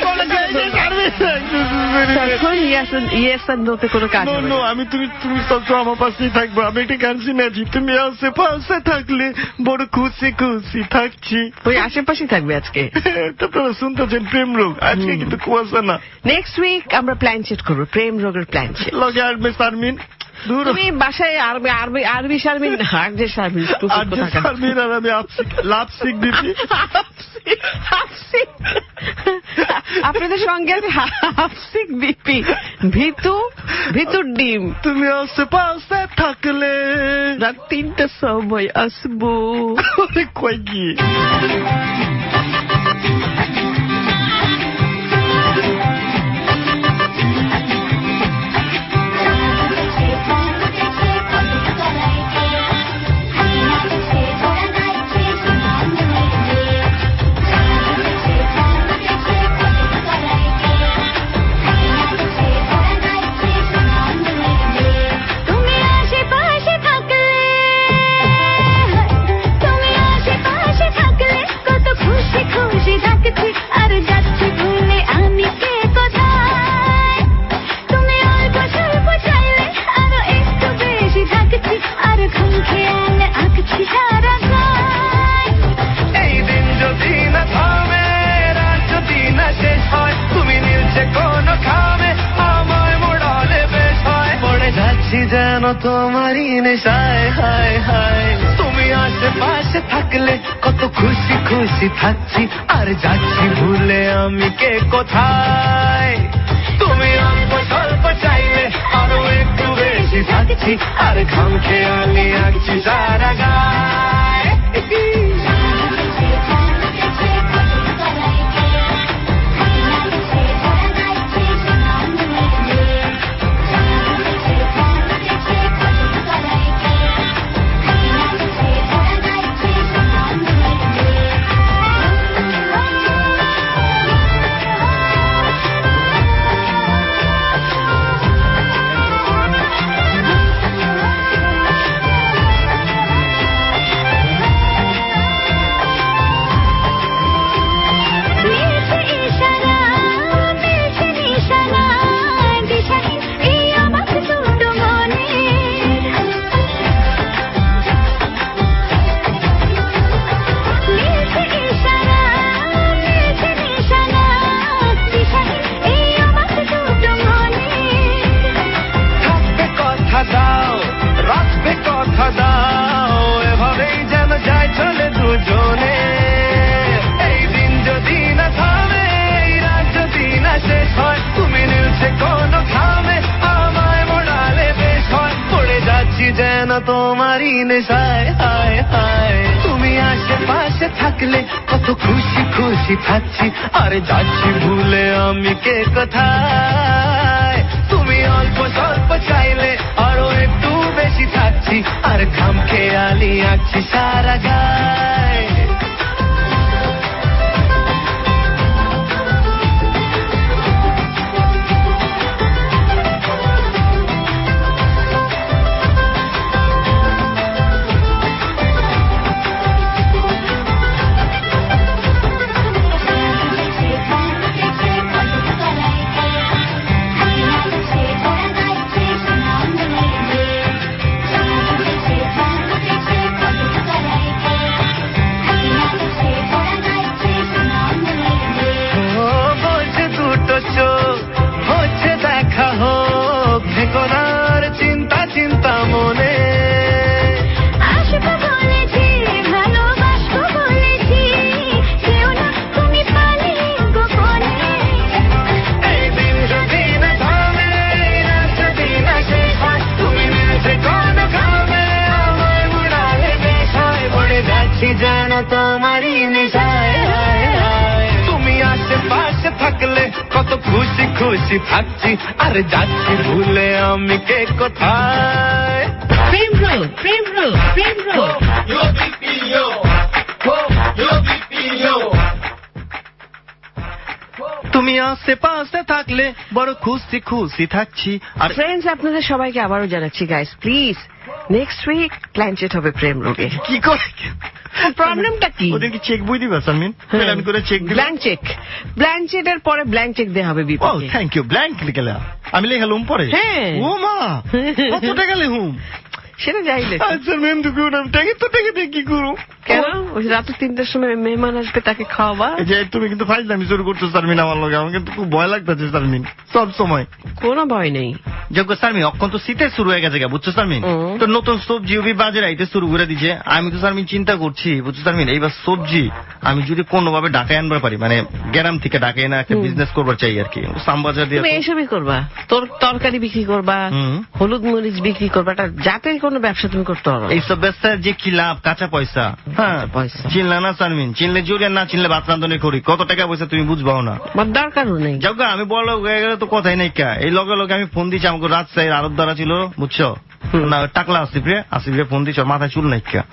কোনো কাজ আমি তুমি তুমি সবসময় আমার পাশেই থাকবো, আমি একটা গান শুনেছি, তুমি আশেপাশে থাকলে বড় খুশি খুশি থাকছি, ওই আশেপাশেই থাকবে আজকে। তারপরে শুনতেছেন প্রেম রোগ, আজকে কিন্তু কুয়াশা না। নেক্সট উইক আমরা প্ল্যান সেট করবো, প্রেম রোগের প্ল্যান সেট, লগে আসবে শারমিন, তুমি বাসায় আরবি আরবি আরবি শারমিন, আর যে শারমিন শারমিন আর আমি লাপসিক দিচ্ছি, আপনাদের সঙ্গে আছে হাফসিক বিপি, ভিতু ভিতুর ডিম, তুমি আশেপাশে থাকলে রাত তিনটার সময় আসবো, কই গিয়ে যেন তোমারই নেশায়, হায় হায় তুমি আশেপাশে থাকলে কত খুশি খুশি থাকছি, আর যাচ্ছি ভুলে আমি কে কোথায়, তুমি অল্প স্বল্প চাইলে আরো একটু বেশি থাকছি, আর ঘাম খেয়ালি আঁকছি সারা গায়। তোমারই নেশায়, হায় হায় তুমি আশেপাশে থাকলে কত খুশি খুশি থাকছি, আর যাচ্ছি ভুলে আমি কে কোথায়, তুমি অল্প স্বল্প চাইলে আরো একটু বেশি থাকছি, আর ঘাম খেয়ালি আঁকছি সারা গায়। না তোমারই নেশায়। তুমি আশেপাশে থাকলে কত খুশি খুশি থাকছি, আরে যাচ্ছি ভুলে আমি কে কোথায়। প্রেম রোগ, প্রেম রোগ, প্রেম রোগ। তুমি আশেপাশে থাকলে বড় খুশি খুশি থাকছি। আর ফ্রেন্ডস, আপনাদের সবাইকে আবারও জানাচ্ছি guys, please next week planchette হবে প্রেম রোগে। কি করে প্রবলেমটা কি? ওদের কি চেক বই দিবা সামিন? প্ল্যান করে চেক দিবা? ব্ল্যাঙ্ক চেক, ব্ল্যাঙ্ক চেকের পরে ব্ল্যাঙ্ক চেক দেওয়া হবে ও বিপক্ষে। Thank you. ব্ল্যাঙ্ক লিখে আমি লেখালুম পরে। হ্যাঁ। ও মা, কত টাকা লিখুম? সেটা যাইলে আচ্ছা ম্যাম, তো টাকা তো টাকা দিয়ে কি করু? কেন? ওই রাত তিনটার সময় মেহমান আসবে, তাকে খাওয়াবা। যে তুমি কিন্তু ফাইজলামি শুরু করছো সারমিন আমার লগে। আমার কিন্তু খুব ভয় লাগতেছে সারমিন সব সময়। কোনো ভয় নেই। যোগ্য সারমিন, অক্ষণ তো শীতের শুরু হয়ে গেছে, বুঝছো সারমিন? তো নতুন সবজি উবি বাজারে আইতে শুরু করে দিছে। আমি তো সারমিন চিন্তা করছি, বুঝছো সারমিন, এইবার সবজি আমি যদি কোনোভাবে ঢাকায় আনবার পারি, মানে গ্রাম থেকে ঢাকায় না একটা বিজনেস করবার চাই আর কি, সামবাজার দিয়ে। তুমি এইসবই করবা, তোর তরকারি বিক্রি করবা, হলুদ মরিচ বিক্রি করবা, যাতে কোনো ব্যবসা তুমি করতে পারো। এইসব ব্যবসার যে কি লাভ, কাঁচা পয়সা। হ্যাঁ, চিনলা না সারমিন? চিনলে জুড়ে, না চিনলে ভাত রান্ধনে করি। কত টাকা পয়সা তুমি বুঝবাও না, দরকারও নেই। যাও গা, আমি বড় হয়ে গেলে তো কথাই নাই কা। এই লগে লগে আমি ফোন দিচ্ছি, আমাকে রাজশাহীর আরব দ্বারা ছিল, বুঝছো না, টাকলা আসিফরে আসিফরে ফোন দিচ্ছ, মাথায় চুল নাই কা।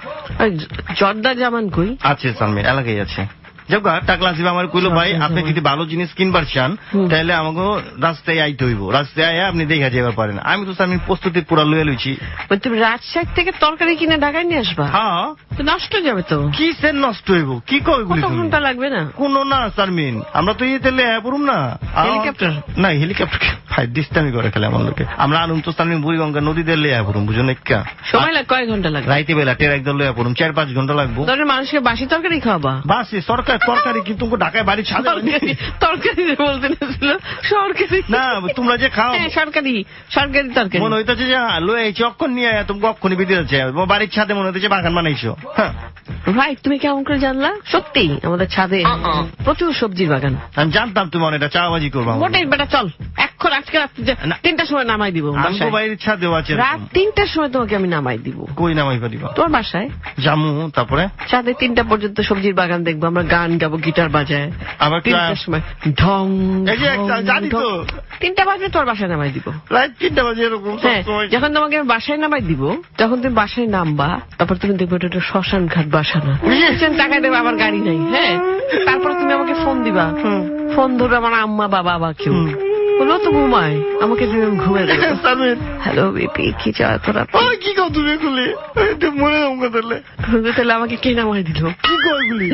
জর্দা জামান কই আছে সালমিন, এলাকায় আছে। যাক, টাকলা আসিফ আমার কইলো, ভাই আপনি যদি ভালো জিনিস কিনবার চান তাহলে আমাকে রাস্তায় আইতে হইব, রাস্তায় আয়া আপনি দেখা যাবার পারেন। আমি তো সালমিন প্রস্তুতি পুরা লুয়ে লইছি। তুমি রাজশাহী থেকে তরকারি কিনে ঢাকায় নিয়ে আসবা? হ্যাঁ। তো নষ্ট যাবে তো। কি সে নষ্ট হইব? কি কয় গুলি? ঘন্টা লাগবে না কোনো না সালমিন, আমরা তো ইয়েতে লেয়া পড়ুম না। হেলিকপ্টার না, হেলিকপ্টার ভাই ডিস্টার্বি করে খেলে আমার লোকে। আমরা আনুম তো সালমিন বুড়িগঙ্গা নদীতে লেয়া পড়ুম, বুঝো না? সময় লাগে কয় ঘন্টা লাগবে? রাইতে বেলা টের একদম লেয়া পড়ুম, চার পাঁচ ঘন্টা লাগবো। তাহলে মানুষকে বাসি তরকারি খাওয়াবা? বাসি সরকার তরকারি কি তুমি ঢাকায় বাড়ি ছাড়া? তরকারি বলতে ছিল সরকারি না, তোমরা যে খাও সরকারি সরকারি তরকারি মনে হইতেছে যে লয়ে আইছি অক্ষণ নিয়ে তুমি অক্ষণই বিধি আছে বাড়ির ছাদে, মনে হইতেছে বাগান বানাইছো। হ্যাঁ ভাই, তুমি কেমন করে জানলা? সত্যি আমাদের ছাদে প্রচুর সবজির বাগান। আমি জানতাম তুমি অনেকটা চাওয়াবাজি করবা। মোটেই বেটা, চল এখন আজকে তিনটার সময় নামাই দিব। বাড়ির ছাদেও আছে, রাত তিনটার সময় তোমাকে আমি নামাই দিব। কই নামাই পারিবা? তোমার বাসায় জামু, তারপরে ছাদে তিনটা পর্যন্ত সবজির বাগান দেখবো, আমরা গান গাবো, গিটার বাজায়। আবার তিনটার সময় ঢং জানি তো, তিনটা বাজে তোমার বাসায় নামাই দিব। রাত তিনটা বাজে এরকম। হ্যাঁ, যখন তোমাকে আমি বাসায় নামাই দিব, তখন তুমি বাসায় নামবা, তারপর তুমি দেখবে এটা শ্মশান ঘাট বাসা না, টাকা দেবে, আমার গাড়ি নাই। হ্যাঁ, তারপর তুমি আমাকে ফোন দিবা, ফোন ধরবে আমার আম্মা বাবা বা কেউ, বলো তো ঘুমায়, আমাকে তুমি ঘুমিয়ে দেবে। হ্যালো বেবি, কি চাও তোরা? কি কও তুমি খুলে মনে নামকা তাহলে তাহলে আমাকে কে নামাই দিল? কি কয়গুলি?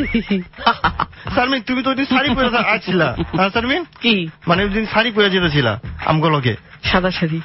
সারমিন, তুমি তো ওই শাড়ি পরে আসছিলা। হ্যাঁ সারমিন, কি মানে ওই দিন শাড়ি পরে যেতেছিলা আমগুলোকে? সাদা শাড়ি।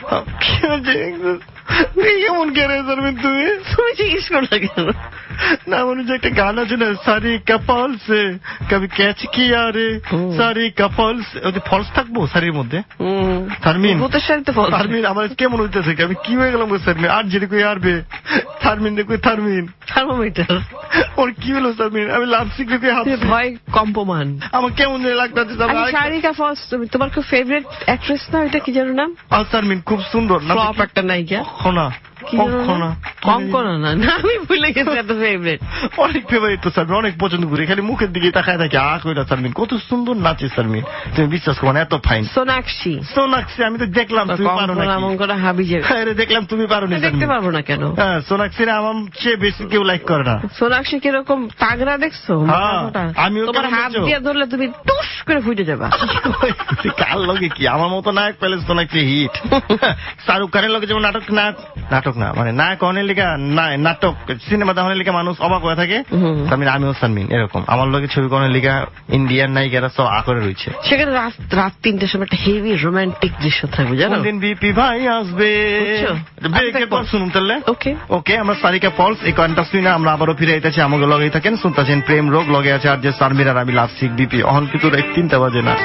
কেমন কেন সারমিন তুমি? তুমি জিজ্ঞেস করলা কেন? না, মনে যে একটা গান আছে না, সারি কপাল সে কবি ক্যাচ কিয়া রে, সারি কপাল সে ফলস থাকবো শাড়ির মধ্যে। সারমিন, সারমিন আমার কেমন হইতেছে, আমি কি হয়ে গেলাম সারমিন? আর যেটা কই আরবে থারমিন দেখো, থারমিন থার্মোমিটার ওর কি হলো সারমিন? আমি লাভ শিখলে হাত ভয় কম্পমান আমার কেমন লাগতেছে। সারিকা ফলস, তোমার খুব ফেভারিট অ্যাক্ট্রেস না, ওইটা কি জানো নাম? সারমিন খুব সুন্দর না, ফ্লপ একটা নায়িকা। খনা কঙ্কনা না, আমি ভুলে গেছি। এত ফেভারিট, অনেক ফেভারিট তো সারমিন, অনেক পছন্দ করি, খালি মুখের দিকে তাকায় থাকে। আ কইরা সারমিন কত সুন্দর নাচে সারমিন, তুমি বিশ্বাস করো না, এত ফাইন। সোনাক্ষী, সোনাক্ষী আমি তো দেখলাম, তুমি পারো না। এমন করে হাবি যাবে, দেখলাম তুমি পারো না। দেখতে পারবো না কেন? হ্যাঁ, সোনাক্ষী আমার চেয়ে বেশি কেউ লাইক করে না। সোনাক্ষী কিরকম তাগড়া দেখছো? আমি তোমার হাত দিয়ে ধরলে তুমি টুস করে ফুটে যাবা। কার লগে কি আমার মতো নায়ক পেলে সোনাক্ষী হিট। শাহরুখ খানের লগে যেমন নাটক নায়ক, নাটক না মানে নায়ক অনেক লিখা নাটক সিনেমা দেখানোর লিখা মানুষ অবাক হয়ে থাকে, আমি আমিও সানমিন এরকম আমার লগে ছবি কোনের লিখা ইন্ডিয়ান নায়িকারা সব আঁকড়ে রয়েছে। সেখানে রাত রাত তিনটার সময় একটা হেভি রোমান্টিক দৃশ্য থাকবে, জানো? দিন বিপি ভাই আসবে, ব্রেকের পর শুনুন তাহলে। ওকে ওকে, আমরা সারিকা ফলস এই গানটা শুনে আমরা আবারও ফিরে আইতেছি। আমাকে লগেই থাকেন, শুনতেছেন প্রেম রোগ, লগে আছে আর যে সারমির আর আমি লাভ শিখ বিপি। অহন কিন্তু এক তিনটা বাজে না।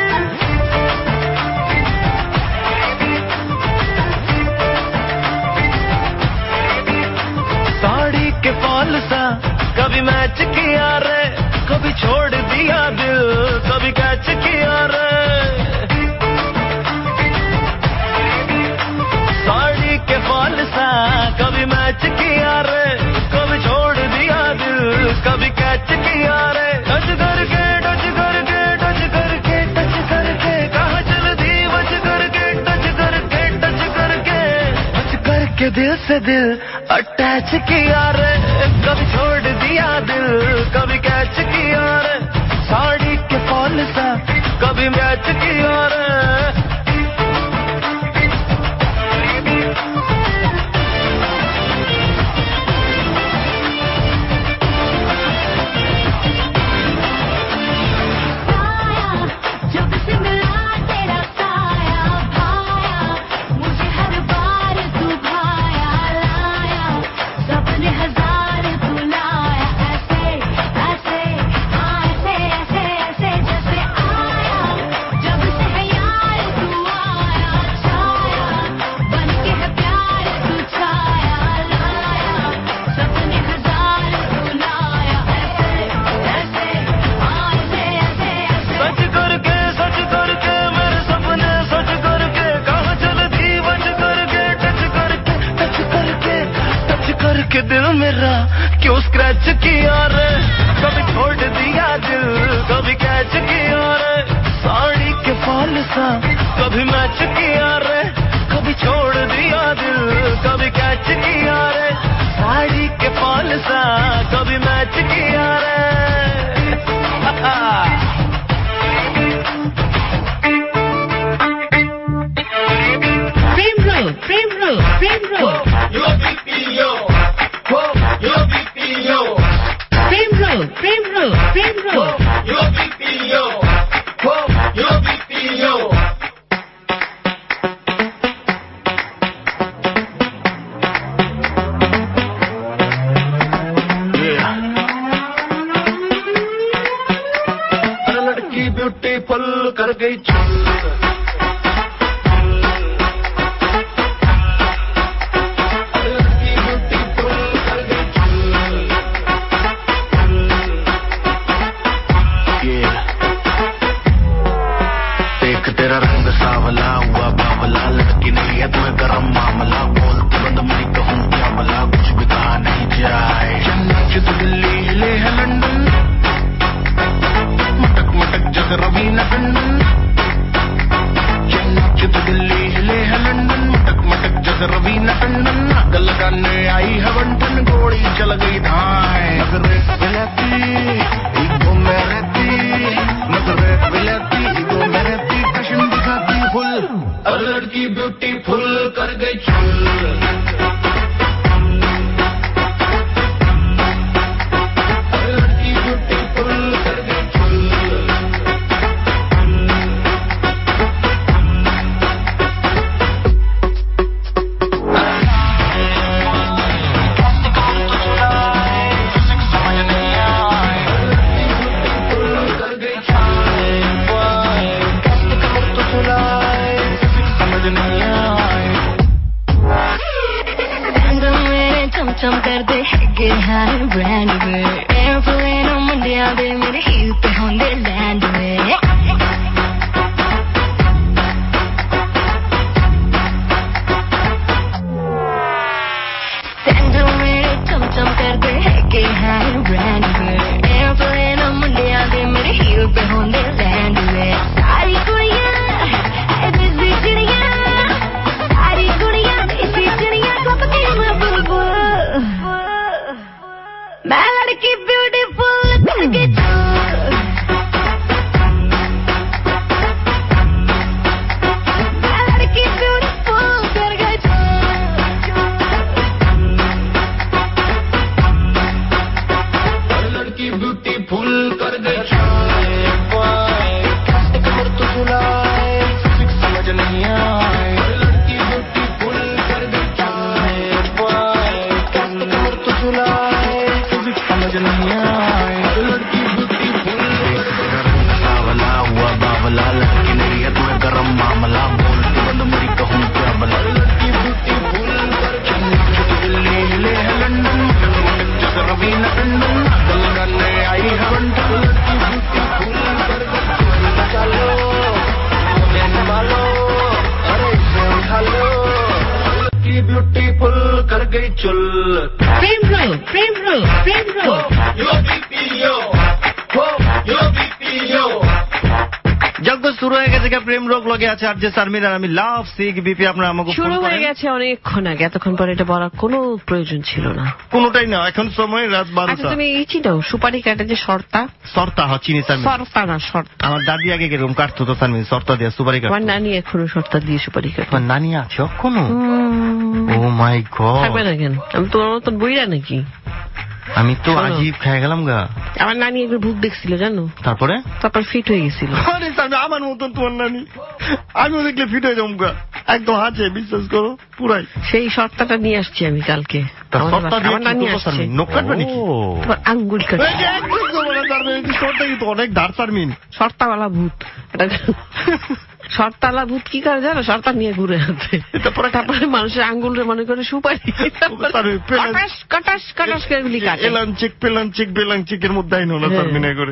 साड़ी के फॉल सा कभी मैच किया रे, कभी छोड़ दिया दिल, कभी कैच किया रे। साड़ी के फॉल सा कभी मैच किया रे, कभी छोड़ दिया दिल, कभी कैच किया के दिल से दिल अटैच किया रे, कभी छोड़ दिया दिल, कभी कैच किया रे, साड़ी के फॉल सा कभी मैच किया रे। के दिल मेरा क्यों स्क्रैच किया रे, कभी छोड़ दिया दिल, कभी कैच किया रे, साड़ी के फॉल सा कभी मैच किया रे, कभी छोड़ दिया दिल, कभी कैच किया रे, साड़ी के फॉल सा कभी मैच किया रे। प्रेम रो प्रेम रो प्रेम रो yo BPO Yo B P O Prem Ro, Prem Ro, Prem Ro Yo B P O Yo B P O Yeah अरे लड़की ब्यूटीफुल कर गई चुल, तेरा रंग सावला हुआ बावला, लड़की नहीं है तुम्हें गरम मामला, बोलते बंद मैं कहूँ क्या भला, कुछ भी कहा नहीं जाए। चेन्नई से दिल्ली हिले है लंदन, मटक मटक जग रवीना टंडन, चेन्नई से दिल्ली हिले है लंदन, मटक मटक जग रवीना टंडन, आग लगाने आई है बंटन, गोली चल गई धाए। नजरे विलाती इगो में रहती, नजरे विलाती इगो में रहती, फुल और लड़की ब्यूटीफुल कर गई चुल, लड़की ब्यूटीफुल कर गई चुल। चम कर दे है हार ब्रांड में, एयरप्लेन मुंडिया दे मेरे हील पे होंगे लैंड में। सैंडल मेरे चम चम कर दे है हार ब्रांड में, एयरप्लेन मुंडिया दे मेरे हील पे होंगे लैंड में। सारी कुड़ियां ऐसी चिड़िया, सारी कुड़ियां ऐसी चिड़िया, कब के मैं बुलबुल, मैं लड़की ब्यूटीफुल कर गई चुल, मैं लड़की ब्यूटीफुल कर गई चुल, लड़की ब्यूटीफुल कर गई चुल, कमर तो सुनाए समझ नहीं आए, लड़की ब्यूटीफुल कर गई चुल, कमर तो सुनाए समझ नहीं आए, लड़की ब्यूटीफुल सावला हुआ बावला, लड़की नहीं है तुम्हें गरम मामला, बोलती बंद मेरी कहूँ क्या भला, लड़की ब्यूटीफुल दिल्ली हिले है लंदन, जग रवीना टंडन, आग लगाने आई है बंटन, लड़की ब्यूटीफुल कर गई चलो देने वालो, अरे इसे उठा लो, लड़की ब्यूटीफुल कर गई चुल। प्रेम रो प्रेम रो प्रेम रो Yo B P O Yo B P O जब शुरू है থেকে থেকে প্রেম রোগ লগে আছে আর যে শারমিন আর আমি লাভ সিক বিপি আপনারা আমাকে শুরু হয়ে গেছে অনেকক্ষণ আগে, এতক্ষণ পরে এটা বলার কোনো প্রয়োজন ছিল না। কোনোটাই না, এখন সময় রাত বারোটা। আচ্ছা তুমি এই চিনো সুপারি কাটে যে শর্তা? শর্তা হ চিনি শারমিন। শর্তা না শর্তা। আমার দাদি আগে কিরকম কাটতো তো শারমিন, শর্তা দিয়ে সুপারি কাটতো। আমার নানি এখনো শর্তা দিয়ে সুপারি কাটে। তোমার নানি আছে এখনো? Oh my God. থাকবে না কেন? আমি তোমার মতন বইরা নাকি? আমি তো আজীব খেয়ে গেলাম গা। আমার নানি একবার ভূত দেখছিল জানো, তারপরে তারপর ফিট হয়ে গেছিল। আমার মতন তোমার নানি, আমিও দেখলে ফিট হয়ে যাবো গা একদম, আছে বিশ্বাস করো পুরাই। সেই শর্তাটা নিয়ে আসছি আমি কালকে। আমার নানি আসছে। নখ কাটবে নাকি? তোমার আঙ্গুল কাটবে। অনেক ধার শারমিন। শর্তাওয়ালা ভূত। শর্তালা ভূত কি করে জানো? শর্তা নিয়ে ঘুরে আসবে, তারপরে মানুষের আঙ্গুলের মনে করে সুপারি কটাস কটাস কটাস করে গুলি কাটে। এলাঞ্চিক পেলাঞ্চিক বেলাঞ্চিক এর মধ্যে আইনো না শারমিনে করে।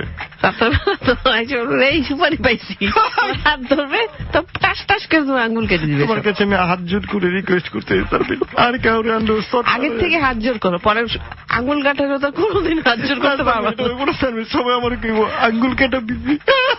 এই সুপারি পাইছি, হাত ধরবে তো টাস টাস করে তোমার আঙ্গুল কেটে দিবে। তোমার কাছে আমি হাত জোর করে রিকোয়েস্ট করতে শারমিন, আর কাউরে আনলো আগের থেকে হাত জোর করো, পরে আঙ্গুল কাটার কথা কোনোদিন হাত জোর করতে পারবো না। সবাই আমার কি আঙ্গুল কেটে দিবি,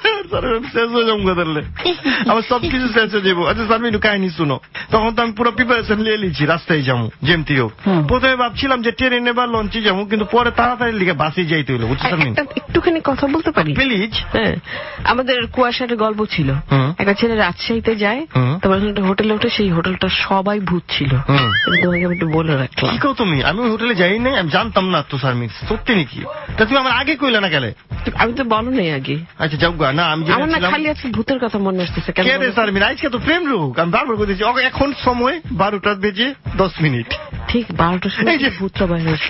শেষ হয়ে যাবো ধরলে আমার সবকিছু শেষ হয়ে যাবো। আচ্ছা শারমিন কাহিনী শুনো। তখন তো আমি পুরো প্রিপারেশন নিয়ে নিয়েছি, রাস্তায় যাবো যেমতি হোক। প্রথমে ভাবছিলাম যে ট্রেনে বা লঞ্চে যাবো, কিন্তু পরে তাড়াতাড়ি লিখে বাসে যাইতে হইলো, বুঝছো শারমিন? একটুখানি কথা বলতে পারি প্লিজ? হ্যাঁ, আমাদের কুয়াশার গল্প ছিল। একটা ছেলে রাজশাহীতে যায়, তোমার একটা হোটেলে ওঠে, সেই হোটেলটা সবাই ভূত ছিল। তোমাকে আমি একটু বলে রাখলাম। কি কও তুমি? আমি ওই হোটেলে যাই নাই, আমি জানতাম না তো শারমিন। সত্যি নাকি? তা তুমি আমার আগে কইলে না গেলে? আমি তো বলো নাই আগে। আচ্ছা যাও গা। না আমি আমার না খালি আজকে ভূতের কথা মনে আসতেছে। কে রে শারমিন? আজকে তো প্রেম রোগ। আমি বারবার বলতেছি এখন সময় বারোটা বেজে দশ মিনিট। ঠিক বারোটার সময় ভূতটা বাইরে এসো।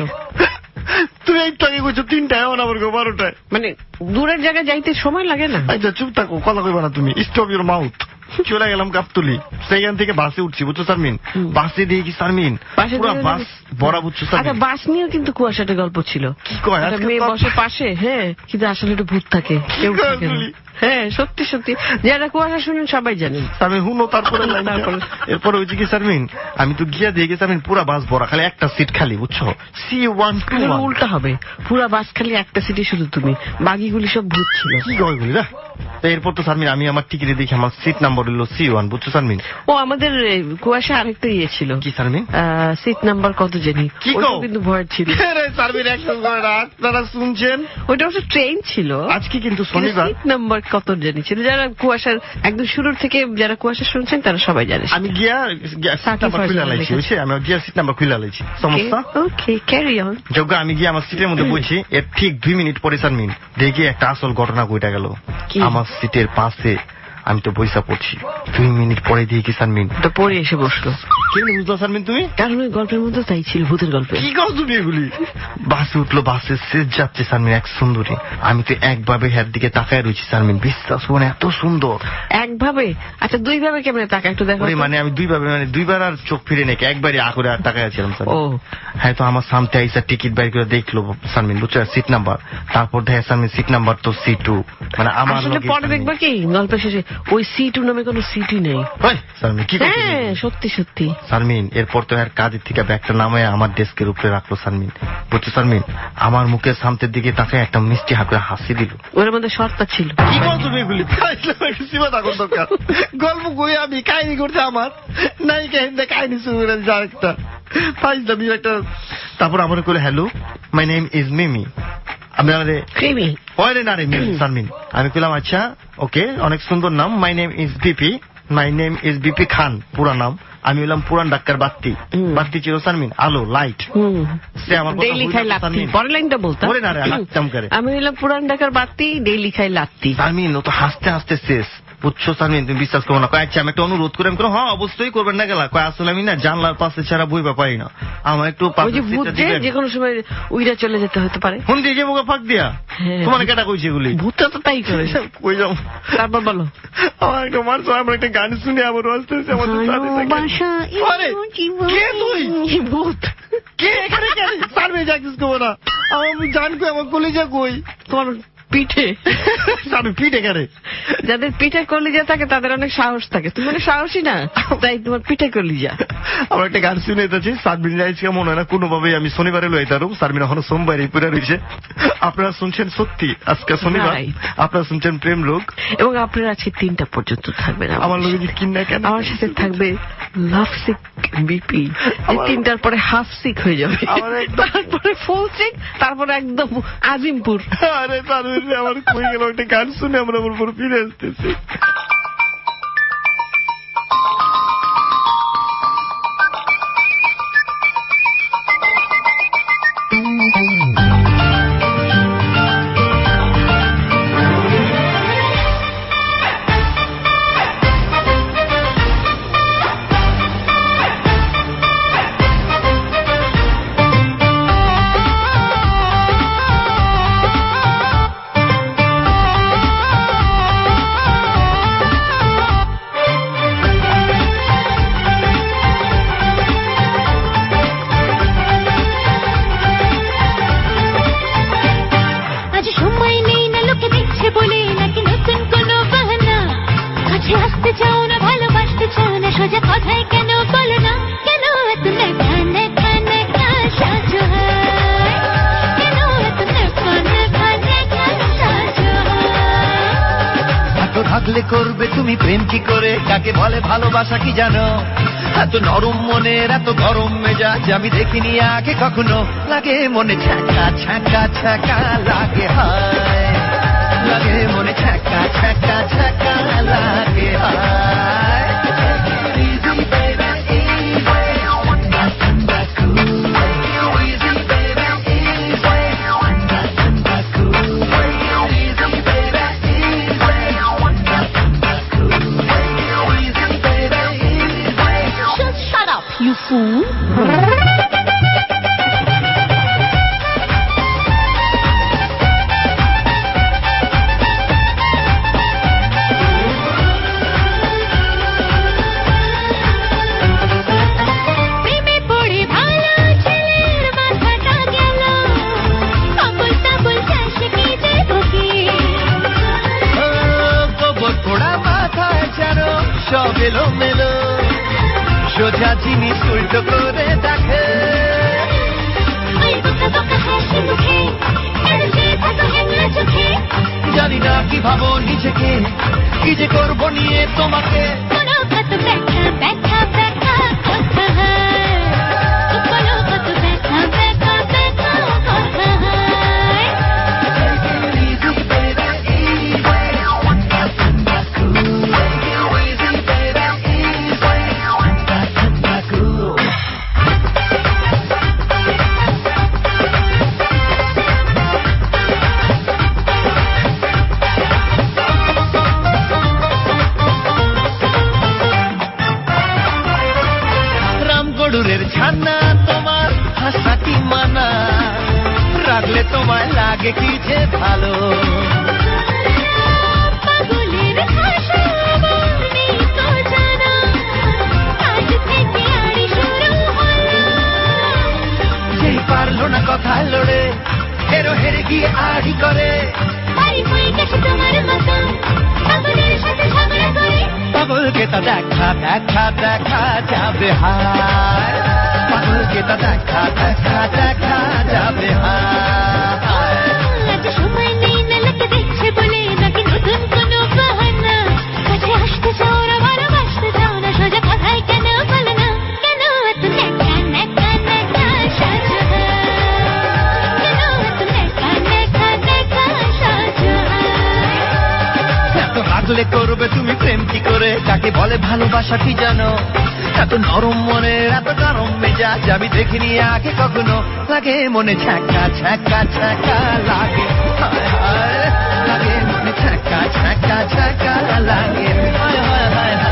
তুমি একটু আগে বলছো তিনটায়, এমন আবার বারোটায়। মানে দূরের জায়গায় যাইতে সময় লাগে না? আচ্ছা চুপ থাকো, কথা কইবা না তুমি। Stop your mouth. চলে গেলাম গাবতলী, সেখান থেকে বাসে উঠছি, বুঝছো শারমিন? বাসে দিয়ে কি শারমিন পুরো বাস ভরা, বুঝছো শারমিন? আচ্ছা বাস নিয়েও কিন্তু কুয়াশাতে গল্প ছিল। কি কয়? মেয়ে বসে পাশে, হ্যাঁ, কিন্তু আসলে একটু ভূত থাকে, কেউ থাকে না। হ্যাঁ সত্যি সত্যি, যারা কুয়াশা শুনেন সবাই জানেন। আমি হুনো তারপরে এরপরে হয়েছে কি শারমিন, আমি তো গিয়া দিয়ে গেছি শারমিন, পুরা বাস ভরা, খালি একটা সিট খালি, বুঝছো? C one two one. উল্টা হবে, পুরা বাস খালি একটা সিটে শুধু তুমি, বাকিগুলি সব ভূত ছিল। কি কয়গুলি না? এরপর তো শারমিন আমি আমার টিকিটে দেখি আমার সিট নাম্বার হলো সি ওয়ান, বুঝছো শারমিন? ও আমাদের কুয়াশা আরেকটা ইয়ে ছিল। কি শারমিন? সিট নাম্বার কত জানি, কি কিন্তু ভয় ছিল। শারমিন একদম আপনারা শুনছেন, ওইটা অবশ্য ট্রেন ছিল। আজকে কিন্তু শনিবার। সিট নাম্বার কত জানি ছিল, যারা কুয়াশার একদম শুরুর থেকে যারা কুয়াশা শুনছেন তারা সবাই জানে। আমি গিয়া সিট নাম্বার খুলে লাইছি, বুঝছি? আমি গিয়া সিট নাম্বার খুলে লাইছি, সমস্যা? Okay carry on. যোগ্য আমি গিয়ে আমার সিটের মধ্যে বলছি, এর ঠিক দুই মিনিট পরে শারমিন দেখি একটা আসল ঘটনা কইটা গেল। আমার সিটের পাশে আমি তো বইসা পড়ছি, দুই মিনিট পরে দিয়ে কি শারমিন তো পরে এসে বসলো। কেন বুঝলো শারমিন তুমি? কারণ ওই গল্পের মধ্যে তাই ছিল, ভূতের গল্পে। কি কও তুমি এগুলি? বাসে উঠলো, বাসে শেষ যাচ্ছে শারমিন এক সুন্দরী, আমি তো একভাবে হ্যার দিকে তাকায় রয়েছি শারমিন, বিশ্বাস মানে এত সুন্দর। একভাবে? আচ্ছা দুই ভাবে কেমন তাকা একটু দেখো। মানে আমি দুইভাবে, মানে দুইবার আর চোখ ফিরে নাকি, একবারই আঁকড়ে আর তাকায় ছিলাম শারমিন। হ্যাঁ তো আমার সামনে আইসা টিকিট বাইর করে দেখলো শারমিন, বুঝছো? সিট নাম্বার, তারপর দেখে শারমিন সিট নাম্বার তো সি টু। মানে আমার পরে দেখবা কি গল্পের শেষে ওই সি টু নামে কোনো সিটই নেই। শারমিন কি? হ্যাঁ সত্যি সত্যি শারমিন। এরপর তো আর কাজের থেকে ব্যাগটা নামায় আমার ডেস্কের উপরে রাখলো শারমিন, বুঝছো শারমিন? আমার মুখের সামনের দিকে তাকায় একটা মিষ্টি হাঁকে হাসি দিল। ওর মধ্যে শর্তা ছিল। কি বল তুমি এগুলি? সীমা থাকুন দরকার। গল্প কই আমি কাহিনী করছে আমার নাই, কাহিনী কাহিনী শুরু করে যা একটা ফাইজলামি একটা। তারপর আমার কইলো hello my name is Mimi. আমি ক্রিমি ওরে না রে শারমিন, আমি কইলাম আচ্ছা ওকে, অনেক সুন্দর নাম, my name is BP, my name is BP Khan পুরা নাম। আমি বললাম পুরান ডাক্তার বাত্তি, বাত্তি ছিল শারমিন আলো লাইট। সে আমার ডেইলি খাই লাত্তি, পরের লাইনটা বলতাম। ওরে না রে হাসতাম করে। আমি বললাম পুরান ডাক্তার বাত্তি, ডেইলি খাই লাত্তি। শারমিন ও তো হাসতে হাসতে শেষ, বুঝছো শারমিন? তুমি বিশ্বাস করো না। কয় আচ্ছা আমি একটা অনুরোধ করে, আমি হ্যাঁ অবশ্যই করবেন না গেলা। কয় আসলে আমি না জানলার পাশে ছাড়া বইবা পারি না, আমার একটু যে কোনো সময় উইরা চলে যেতে হতে পারে। ফোন দিয়ে যাবো ফাঁক দিয়া, তোমার কেটা কইছে এগুলি? ভূতটা তো তাই করে। কই যাও তারপর বলো। আমার একটা মার আমার একটা গান শুনে আবার আসতে কে তুই? ভূত কে এখানে? কেন শারমিন যাচ্ছিস কো না? আমি জান কই, আমার কলেজা কই? তোমার পিঠে আমি পিঠে কেন? যাদের পিঠে কলিজা থাকে তাদের অনেক সাহস থাকে, তুমি অনেক সাহসী না, তাই তোমার পিঠে কলিজা। আমার একটা গান শুনে যাচ্ছি, সারবিন রাইজকে মনে হয় না কোনোভাবেই আমি শনিবারে লই তারও, সারবিন এখনো সোমবারে পুরা রয়েছে। আপনারা শুনছেন সত্যি আজকে শনিবার, আপনারা শুনছেন প্রেম লোক, এবং আপনারা আজকে তিনটা পর্যন্ত থাকবেন আমার লোক। কিনা কেন আমার সাথে থাকবে লাভ সিক বিপি, তিনটার পরে হাফ সিক হয়ে যাবে, তারপরে ফুল সিক, তারপরে একদম আজিমপুর। আরে সারবিন আমার কই গেল, একটা গান শুনে আমরা আমার উপর ফিরে আসতেছি। করবে তুমি প্রেম কি করে, কাকে বলে ভালোবাসা কি জানো? এত নরম মনের এত গরম মেজাজ আমি দেখিনি আগে কখনো, লাগে মনে ছ্যাঁকা ছ্যাঁকা ছ্যাঁকা লাগে, হায় লাগে মনে ছ্যাঁকা ছ্যাঁকা ছ্যাঁকা লাগে, হায় fool. সোজা জিনিস উল্টো করে দেখে, জানি না কি ভাবো নিজেকে, কি যে করবো নিয়ে তোমাকে, ছানা তোমার হাসাটি মানা, রাখলে তোমায় লাগে কি যে ভালো, পাগলের ভাষা নেই তো জানা, আজ থেকে আড়ি শুরু হলো, যেই পারলো না কথা লড়ে হেরো হেরে গিয়ে আড়ি করে, বাড়ি হয়ে গেছে তোমার মতো পাগলের সাথে ঝগড়া করে, পাগলকে তা দেখা দেখা দেখা যাবে, হায় পাগলকে তা দেখা দেখা দেখা যাবে, হায় আজ সময় নেই না লোকে দেখছে বলে নাকি নতুন কোনো বাহানা, কাছে আসতে চাও না ভালোবাসতে চাও না, সোজা কথায় কেন বলো না, কেন এত নেকা নেকা নেকা সাজো, কেন এত নেকা নেকা নেকা সাজো, এত রাগলে করবে তুমি প্রেম কি করে, কাকে বলে ভালোবাসা কি জানো? এত নরম মনের এত গরম মেজাজ আমি দেখিনি আগে কখনো, লাগে মনে ছ্যাঁকা ছ্যাঁকা ছ্যাঁকা লাগে, হায় হায় লাগে মনে ছ্যাঁকা ছ্যাঁকা ছ্যাঁকা লাগে, হায় হায় হায় হায়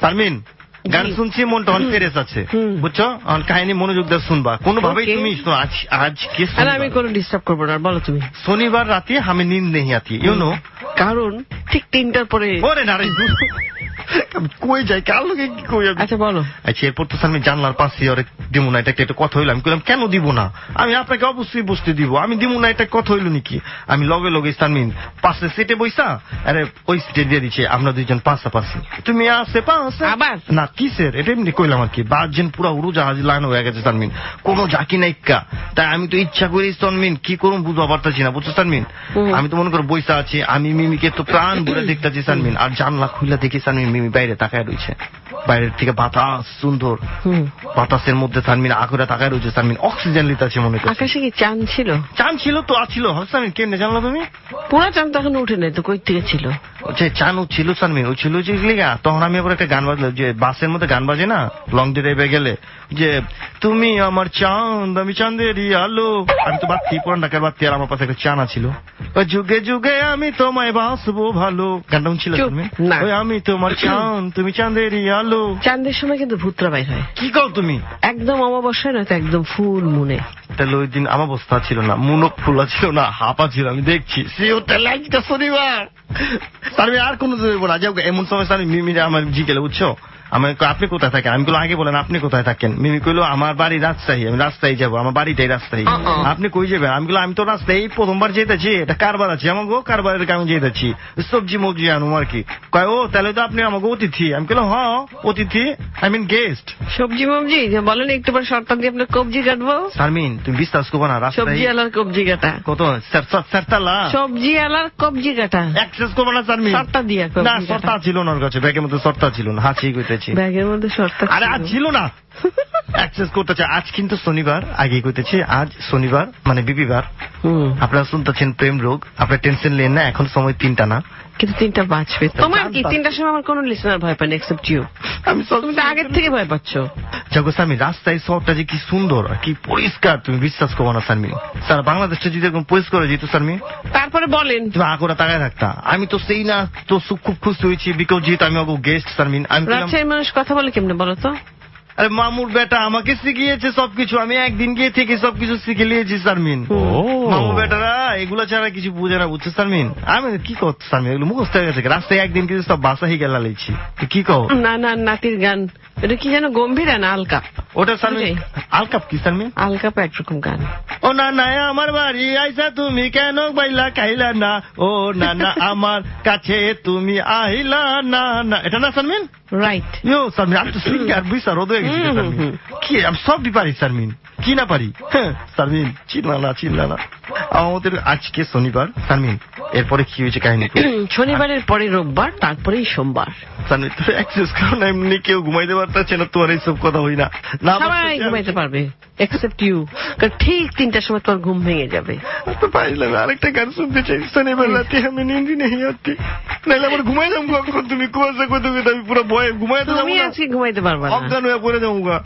শারমিন গান শুনছি মনটা অন ফেরেস আছে বুঝছো কাহিনী মনোযোগ দিয়ে শুনবা কোনোভাবেই তুমি আজ আজ কি আমি কোনো ডিস্টার্ব করবো না বলো তুমি শনিবার রাতে আমি নিন্দ নেই আতি ইউ নো কারণ ঠিক তিনটার পরে ওরে না রে কই যাই কার লোকে কি কই আচ্ছা বলো আচ্ছা এরপর তো আমি জানলার পাশে ওরে দিব না এটা একটা কথা হইলো আমি বললাম কেন দিব না আমি আপনাকে অবশ্যই বসতে দিব আমি দিব না এটা কথা হইলো নাকি আমি লগে লগে সামিন পাশে সিটে বইসা আরে ওই সিটে দিয়ে দিচ্ছে আমরা দুইজন পাশাপাশি তুমি আসে পাশে আবার না কিসের এটা এমনি কইলাম আর কি বারজন পুরো উড়োজাহাজ লাইন হয়ে গেছে সানমিন কোনো জাকি নাই কা তাই আমি তো ইচ্ছা করি সানমিন কি করুন বুঝতে পারতাছি না বুঝছো সানমিন আমি তো মনে করো বইসা আছি আমি মিমিকে তো প্রাণ ভরে দেখতেছি সানমিন আর জানলা খুলে দেখি সানমিন মিমি বাইরে তাকায় রয়েছে বাইরের থেকে বাতাস সুন্দর বাতাসের মধ্যে সানমিন আগুরে তাকায় রয়েছে সানমিন অক্সিজেন লিতাছে মনে করছে আকাশে কি চাঁদ ছিল চাঁদ ছিল তো আছিল সানমিন কেমনে জানলা তুমি পুরো চাঁদ তখন উঠে নাই তো কই থেকে ছিল যে চাঁদ ছিল সানমিন ওই ছিল যে লিগা তখন আমি আবার একটা গান বাজলাম যে বাসের মধ্যে গান বাজে না লং ড্রাইভে গেলে যে তুমি আমার চাঁদ আমি চাঁদেরই আলো আমি তো বাত্তি পুরান ঢাকার বাত্তি আর আমার পাশে একটা চানা ছিল ওই যুগে যুগে আমি তোমায় বাসবো ভালো গানটা ছিল ওই আমি তোমার চাঁদ তুমি চাঁদেরই আলো চাঁদের সময় কিন্তু ভূতরা বাইর হয় কি কও তুমি একদম অমাবস্যায় নয়তো একদম ফুল মুনে তাহলে ওই দিন অমাবস্যা ছিল না মুনক ফুলা ছিল না হাপা ছিল আমি দেখছি সে ওটা লাইটটা শনিবার আমি আর কোনো না যাও এমন সময় আমি মিমিরে আমার জিজ্ঞেলে বুঝছো আমি আপনি কোথায় থাকেন আমি বললাম আগে বলেন আপনি কোথায় থাকেন মিমি কইলো আমার বাড়ি রাজশাহী আমি রাজশাহী যাবো আমার বাড়িটাই রাজশাহী আপনি কই যাবেন আমি বললাম আমি তো রাস্তায় এই প্রথমবার যেতেছি এটা কারবার আছে আমার গো কারবারের আমি যেতেছি সবজি মবজি আনুম আর কি কয় ও তাহলে তো আপনি আমাকে অতিথি আমি বললাম হ্যাঁ অতিথি আই মিন গেস্ট সবজি মবজি বলেন একটু পর শর্তান দিয়ে আপনার কবজি কাটবো শারমিন তুমি বিশ্বাস করবো না সবজি আলার কবজি কাটা কত সারতালা সবজি আলার কবজি কাটা অ্যাক্সেস করবো না শারমিন শর্তা দিয়া না শর্তা ছিল না ওর কাছে ব্যাগের মধ্যে শর্তা ছিল না হাসি কইতেছি ব্যাগের মধ্যে শর্তা আরে আজ ছিল না অ্যাক্সেস করতেছে আজ কিন্তু শনিবার আগে কইতেছি আজ শনিবার মানে বিবিবার আপনারা শুনতেছেন প্রেম রোগ আপনার টেনশন নেন না এখন সময় তিনটা না কিন্তু তিনটা বাঁচবে তোমার কি তিনটার সময় আমার কোনো লিসনার ভয় পায় না এক্সেপ্ট ইউ আমি তুমি তো আগের থেকে ভয় পাচ্ছ জগৎ আমি রাস্তায় শহরটা যে কি সুন্দর কি পরিষ্কার তুমি বিশ্বাস করবো না সারমি স্যার বাংলাদেশটা যদি এরকম পরিষ্কার হয়ে যেত সারমি তারপরে বলেন তুমি আগোরা তাকায় থাকতা আমি তো সেই না তো খুব খুশি হয়েছি বিকজ যেহেতু আমি ওগো গেস্ট সারমিন আমি রাজশাহীর মানুষ কথা বলে কেমনে বলো তো আরে মামুর বেটা আমাকে শিখিয়েছে সবকিছু আমি একদিন গিয়ে থেকে সবকিছু শিখে নিয়েছি সারমিন মামু বেটারা এগুলো ছাড়া কিছু বুঝে না বুঝছো সারমিন আমি কি করতে সারমিন এগুলো মুখস্থ হয়ে গেছে রাস্তায় একদিন কিছু সব বাসা হয়ে গেলা লেছি কি কও না না নাতির গান এটা কি যেন গম্ভীর না আলকাপ ওটা সারমিন আলকাপ কি সারমিন আলকাপ একরকম গান ও না না আমার বাড়ি আইসা তুমি কেন বাইলা খাইলা না ও না না আমার কাছে তুমি আইলা না না এটা না সারমিন রাইট ইয়ো সারমিন আমি তো সিঙ্গার বুঝছা রোদ হয়ে গেছি সারমিন কি আমি সবই পারি সারমিন কি না পারি সারমিন চিনলা না চিনলা না আমাদের আজকে শনিবার সারমিন এরপরে কি হয়েছে কাহিনী শনিবারের পরে রোববার তারপরেই সোমবার সারমিন তো অ্যাক্সেস কারণ এমনি কেউ ঘুমাইতে পারতেছে না তোমার এইসব কথা হই না সবাই ঘুমাইতে পারবে এক্সেপ্ট ইউ কারণ ঠিক তিনটার সময় তোমার ঘুম ভেঙে যাবে তো পাইলাম আরেকটা গান শুনতে চাই শনিবার রাতে আমি নিন্দি নেই আতি নাহলে আমার ঘুমাই যাবো কখন তুমি কুয়াশা করতে আমি পুরো ভয়ে ঘুমাইতে যাবো তুমি আজকে ঘুমাইতে পারবা না অজ্ঞান হয়ে পড়ে যাবো গা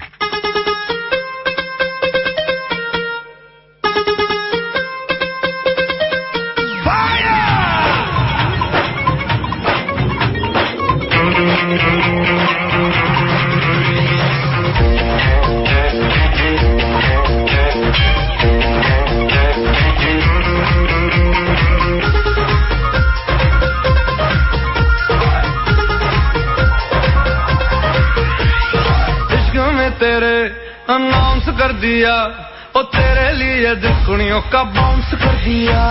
तेरे अनाउंस कर दिया ओ तेरे लिए दुनियों का बाउंस कर दिया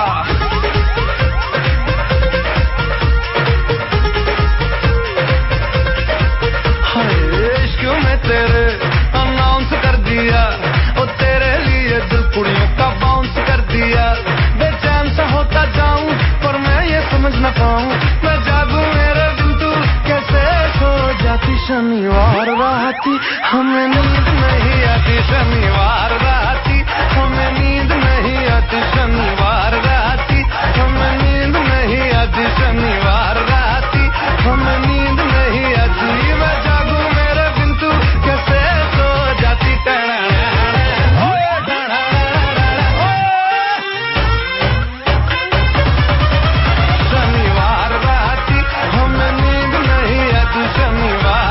हाय इश्क में तेरे अनाउंस कर दिया ओ तेरे लिए दुनियों का बाउंस कर दिया बेचैन सा होता जाऊं पर मैं ये समझ न पाऊं मैं जागूं मेरे बिन तू कैसे सो जाती शनिवार राती हमें नींद नहीं आती शनिवार राती हमें नींद नहीं आती शनिवार राती हमें नींद नहीं आती शनिवार राती हमें नींद नहीं आती मैं जागूं मेरे बिन तू कैसे सो जाती शनिवार राती हमें नींद नहीं आती शनिवार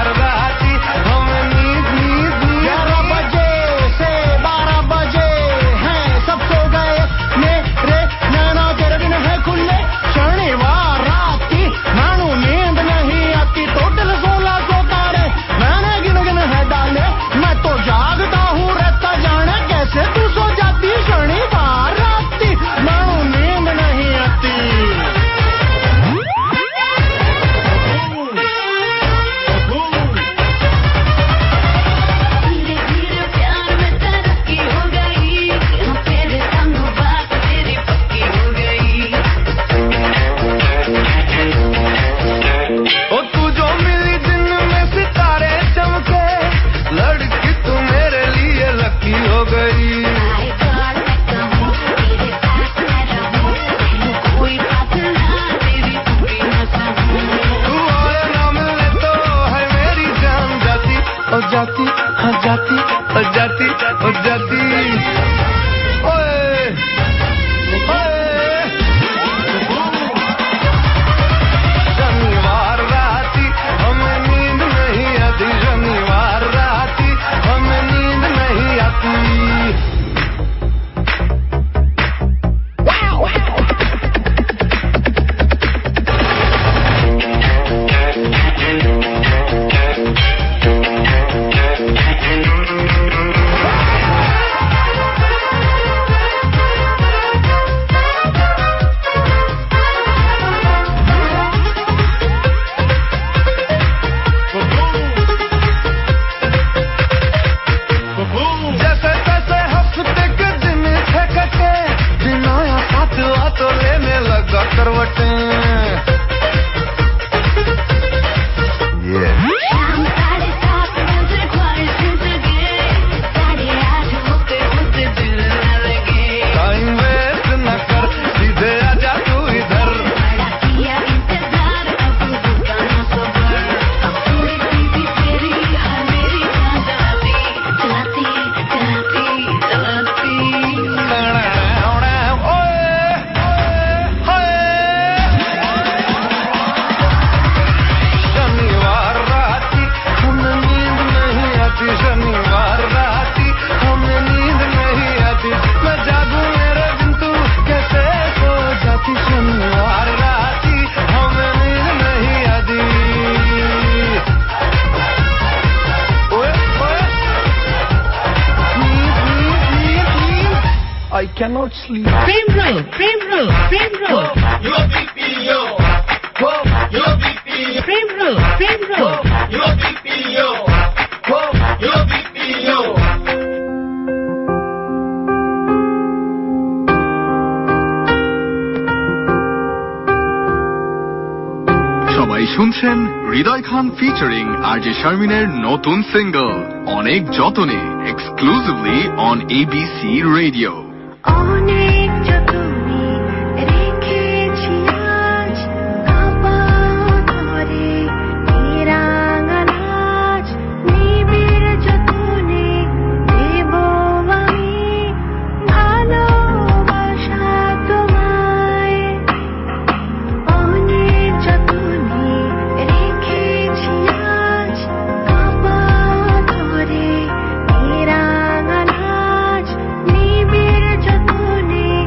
बातें yeah. शनिवार राती हमें नींद नहीं आती मैं जागूं मेरे बिन तू कैसे सो जाती शनिवार राती हमें नींद नहीं आती ओए ओए नींद नींद नींद नींद I cannot sleep প্রেম রোল প্রেম রোল প্রেম রোল Yo B P yo Yo B P প্রেম রোল প্রেম রোল Yo B P yo Yo B P yo সবাই শুনছেন হৃদয় খান ফিচারিং আরজে শারমিনের নতুন সিঙ্গল অনেক যতনে এক্সক্লুসিভলি অন এবিসি রেডিও অনেক যতনে রেখেছি আজ কাপা ধরে নিরাঙ্গনাজ নিবিড় যতনে দেব আমি ভালোবাসা তোমায় অনেক যতনে রেখেছি আজ কাপা ধরে নিরাঙ্গনাজ নিবিড় যতনে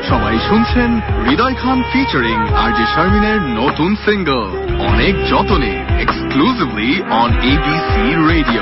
সবাই শুনছেন হৃদয় খান ফিচারিং আরজে শারমিনের নতুন সিঙ্গল অনেক যতনে exclusively on ABC radio.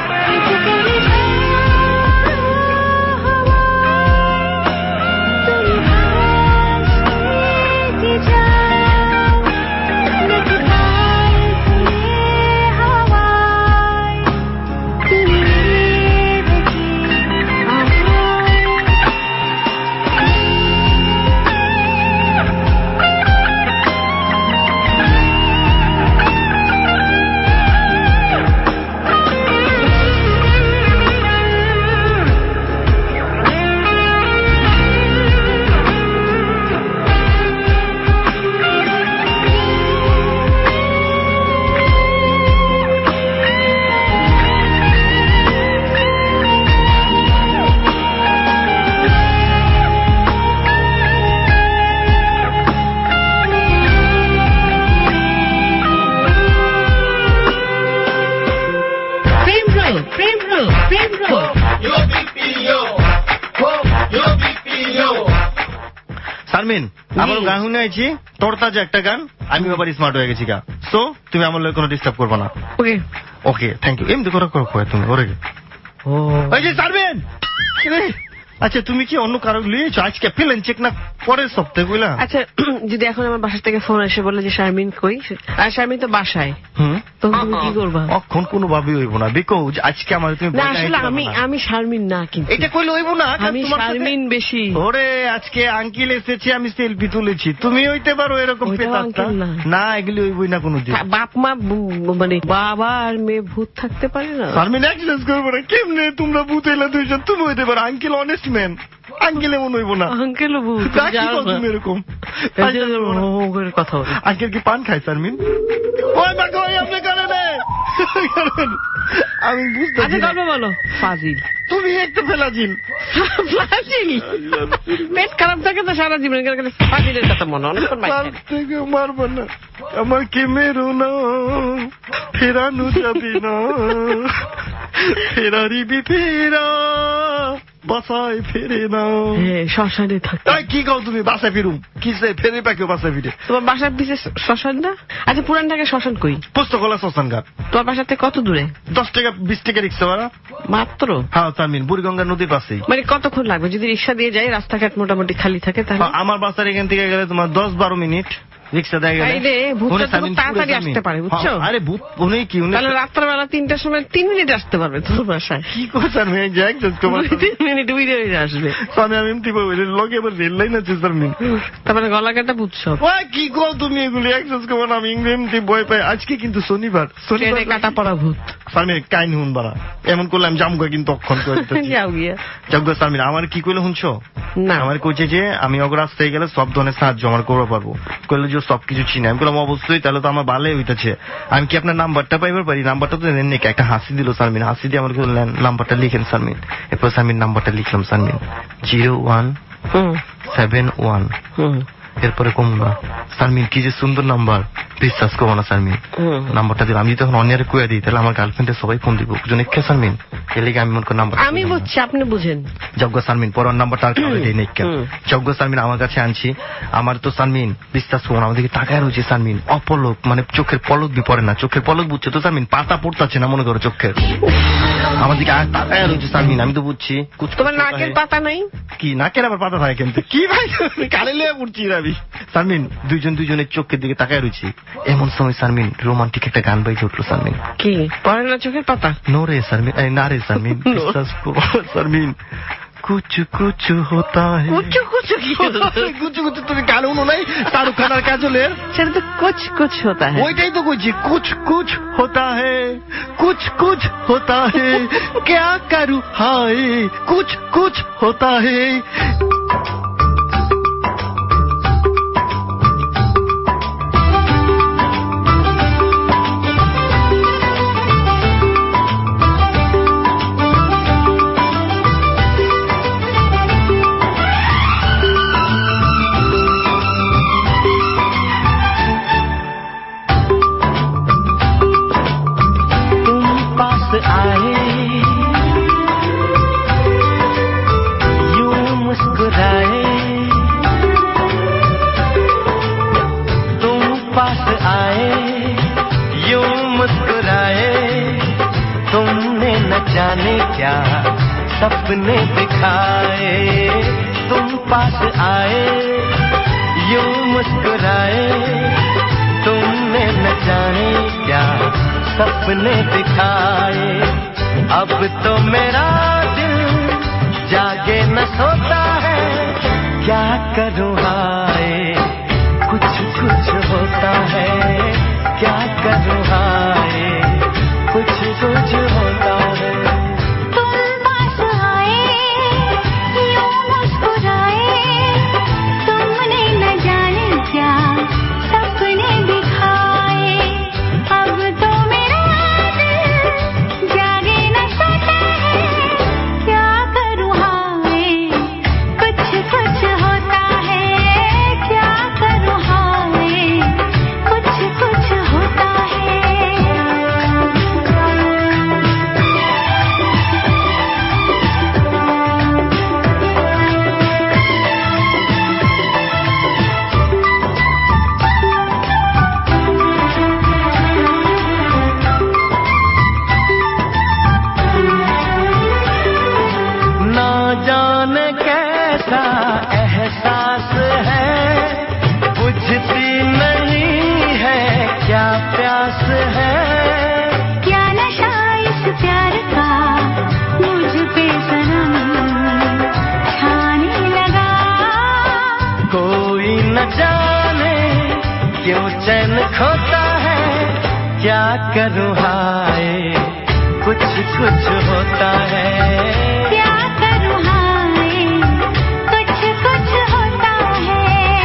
Sharmin আমার গান শুনে আইছি তোর তাজা একটা গান আমি ব্যাপারে স্মার্ট হয়ে গেছি গা সো তুমি আমার লোক কোনো ডিস্টার্ব করবে না। ওকে ওকে থ্যাংক ইউ এমনি করে করো তুমি ওরে ও এই যে শারমিন আচ্ছা তুমি কি অন্য কারো লিয়েছো আজকে পেলেন চেক না পরের সপ্তাহে কইলা? আচ্ছা যদি এখন আমার বাসা থেকে ফোন এসে বলে যে শারমিন কই, আর শারমিন তো বাসায়, হুম তখন তুমি কি করবা? অখন কোনো ভাবেই হইব না বিকজ আজকে আমার তুমি না আসলে আমি আমি শারমিন না, কিন্তু এটা কইলে হইব না, আমি শারমিন বেশি। ওরে আজকে আঙ্কেল এসেছে আমি সেলফি তুলেছি, তুমি হইতে পারো এরকম পেতাটা না, এগুলি হইবই না কোনো দিন। বাপ মা মানে বাবা আর মেয়ে ভূত থাকতে পারে না। শারমিন এক্সেস করবো না কেমনে তোমরা ভূত এলা দুইজন, তুমি হইতে পারো আঙ্কেল অনেস্ট ম্যান, আঙ্কেল এমন হইব না। আঙ্কেল ভূত তুমি এরকম কথা বল। আঙ্কেল কি পান খায় শারমিন? ওই মা কই আপনি করে নে আমি বুঝতে পারি না। বলো ফাজিল, তুমি একটু ফেলাজিল ফাজিল পেট খারাপ থাকে তো সারা জীবন ফাজিলের কথা মনে অনেকক্ষণ থেকে মারবো না, আমার কে মেরো না ফেরানো যাবে না, ফেরারিবি ফেরা বাসায় ফেরে না। শ্মশানে থাকতে কি কও তুমি? বাসায় ফিরুম কিসে ফেরে পাকে বাসায় ফিরে? তোমার বাসার পিছে শ্মশান না? আচ্ছা পুরান ঢাকা শ্মশান কই? পুস্তকলা শ্মশান ঘাট। তোমার বাসার থেকে কত দূরে? দশ টাকা বিশ টাকা রিক্সা ভাড়া মাত্র। হ্যাঁ শারমিন বুড়িগঙ্গা নদীর পাশেই। মানে কতক্ষণ লাগবে যদি রিক্সা দিয়ে যাই? রাস্তাঘাট মোটামুটি খালি থাকে তাহলে? আমার বাসার এখান থেকে গেলে তোমার দশ বারো মিনিট রিক্সা দেয় গেলে তাড়াতাড়ি আসতে পারে বুঝছো? আরে ভূত উনি কি তাহলে রাত্রবেলা তিনটার সময় তিন মিনিট আসতে পারবে তোমার বাসায়। কি করছেন তিন মিনিট উইরে উইরে আসবে। আমি এমনি লগে এবার রেল লাইন আছে শারমিন, তারপরে গলা কাটা বুঝছো? কি কো তুমি এগুলি অ্যাক্সেস করবো না, আমি এমনি ভয় পাই। আজকে কিন্তু শনিবার, শনিবার কাটা পড়া ভূত। শারমিন কাইন হুন বাড়া এমন করলে আমি জামগা কিন্তু অক্ষণ করে যাও গিয়া জামগা। শারমিন আমার কি কইলে শুনছো? না আমার কইছে যে আমি অগ রাস্তায় গেলে সব ধরনের সাহায্য আমার করতে পারবো, কইলে যে সবকিছু চিনি। আমি বললাম অবশ্যই, তাহলে তো আমার ভালোই হইতেছে। আমি কি আপনার নাম্বারটা পাইবার পারি? নাম্বারটা তো নেন নাকি? একটা হাসি দিল শারমিন, হাসি দিয়ে আমার বললেন নাম্বারটা লিখেন শারমিন। এরপর শারমিন নাম্বারটা লিখলাম Sharmin zero one seven one এরপরে কমলা। শারমিন কি যে সুন্দর নাম্বার, বিশ্বাস করবো না শারমিন। নাম্বারটা দিলাম, আমি তখন অন্যের কুয়া দিই তাহলে আমার গার্লফ্রেন্ডের সবাই ফোন দিব জনিকা শারমিন, এর লিগে আমি মনে করি নাম্বার আমি বুঝছি আপনি বুঝেন। যজ্ঞ শারমিন পরের নাম্বারটা আর কাউকে দিই নাকি? যজ্ঞ শারমিন আমার কাছে আনছি, আমার তো শারমিন বিশ্বাস করবো না, আমাদেরকে টাকায় রয়েছে শারমিন অপলক, মানে চোখের পলক বি পড়ে না, চোখের পলক বুঝছো তো শারমিন, পাতা পড়তাছে না মনে করো চোখের, আমাদেরকে টাকায় রয়েছে শারমিন। আমি তো বুঝছি তোমার নাকের পাতা নাই কি? নাকের আবার পাতা থাকে কিন্তু কি ভাই কালে লেগে পড়ছি রাবি। শারমিন দুইজন দুইজনের চোখের দিকে তাকায় রয়েছি, এমন সময় শারমিন রোমান্টিক একটা গান বাইজে উঠলো শারমিন। কি পড়ে না চোখের পাতা? নো রে শারমিন, না রে শারমিন বিশ্বাস করো শারমিন, কুচ কুচ হোতা হে। কুচ কুচ কি? কুচ কুচ তুমি গান শুনো নাই শাহরুখ খান আর কাজলের? সেটা তো কুচ কুচ হোতা হে। ওইটাই তো কইছি কুচ কুচ হোতা হে, কুচ কুচ হোতা হে, ক্যা করু হায় কুচ কুচ হোতা হে। मुस्कुरा सपने दिखाए तुम पास आए यूं मुस्कुराए तुमने न जाने क्या सपने दिखाए अब तो मेरा दिल जागे न सोता है क्या करूँ हाय कुछ कुछ होता है क्या करूँ हाय कुछ कुछ होता है खोता है क्या करूँ हाय कुछ कुछ होता है क्या करूँ हाय कुछ कुछ होता है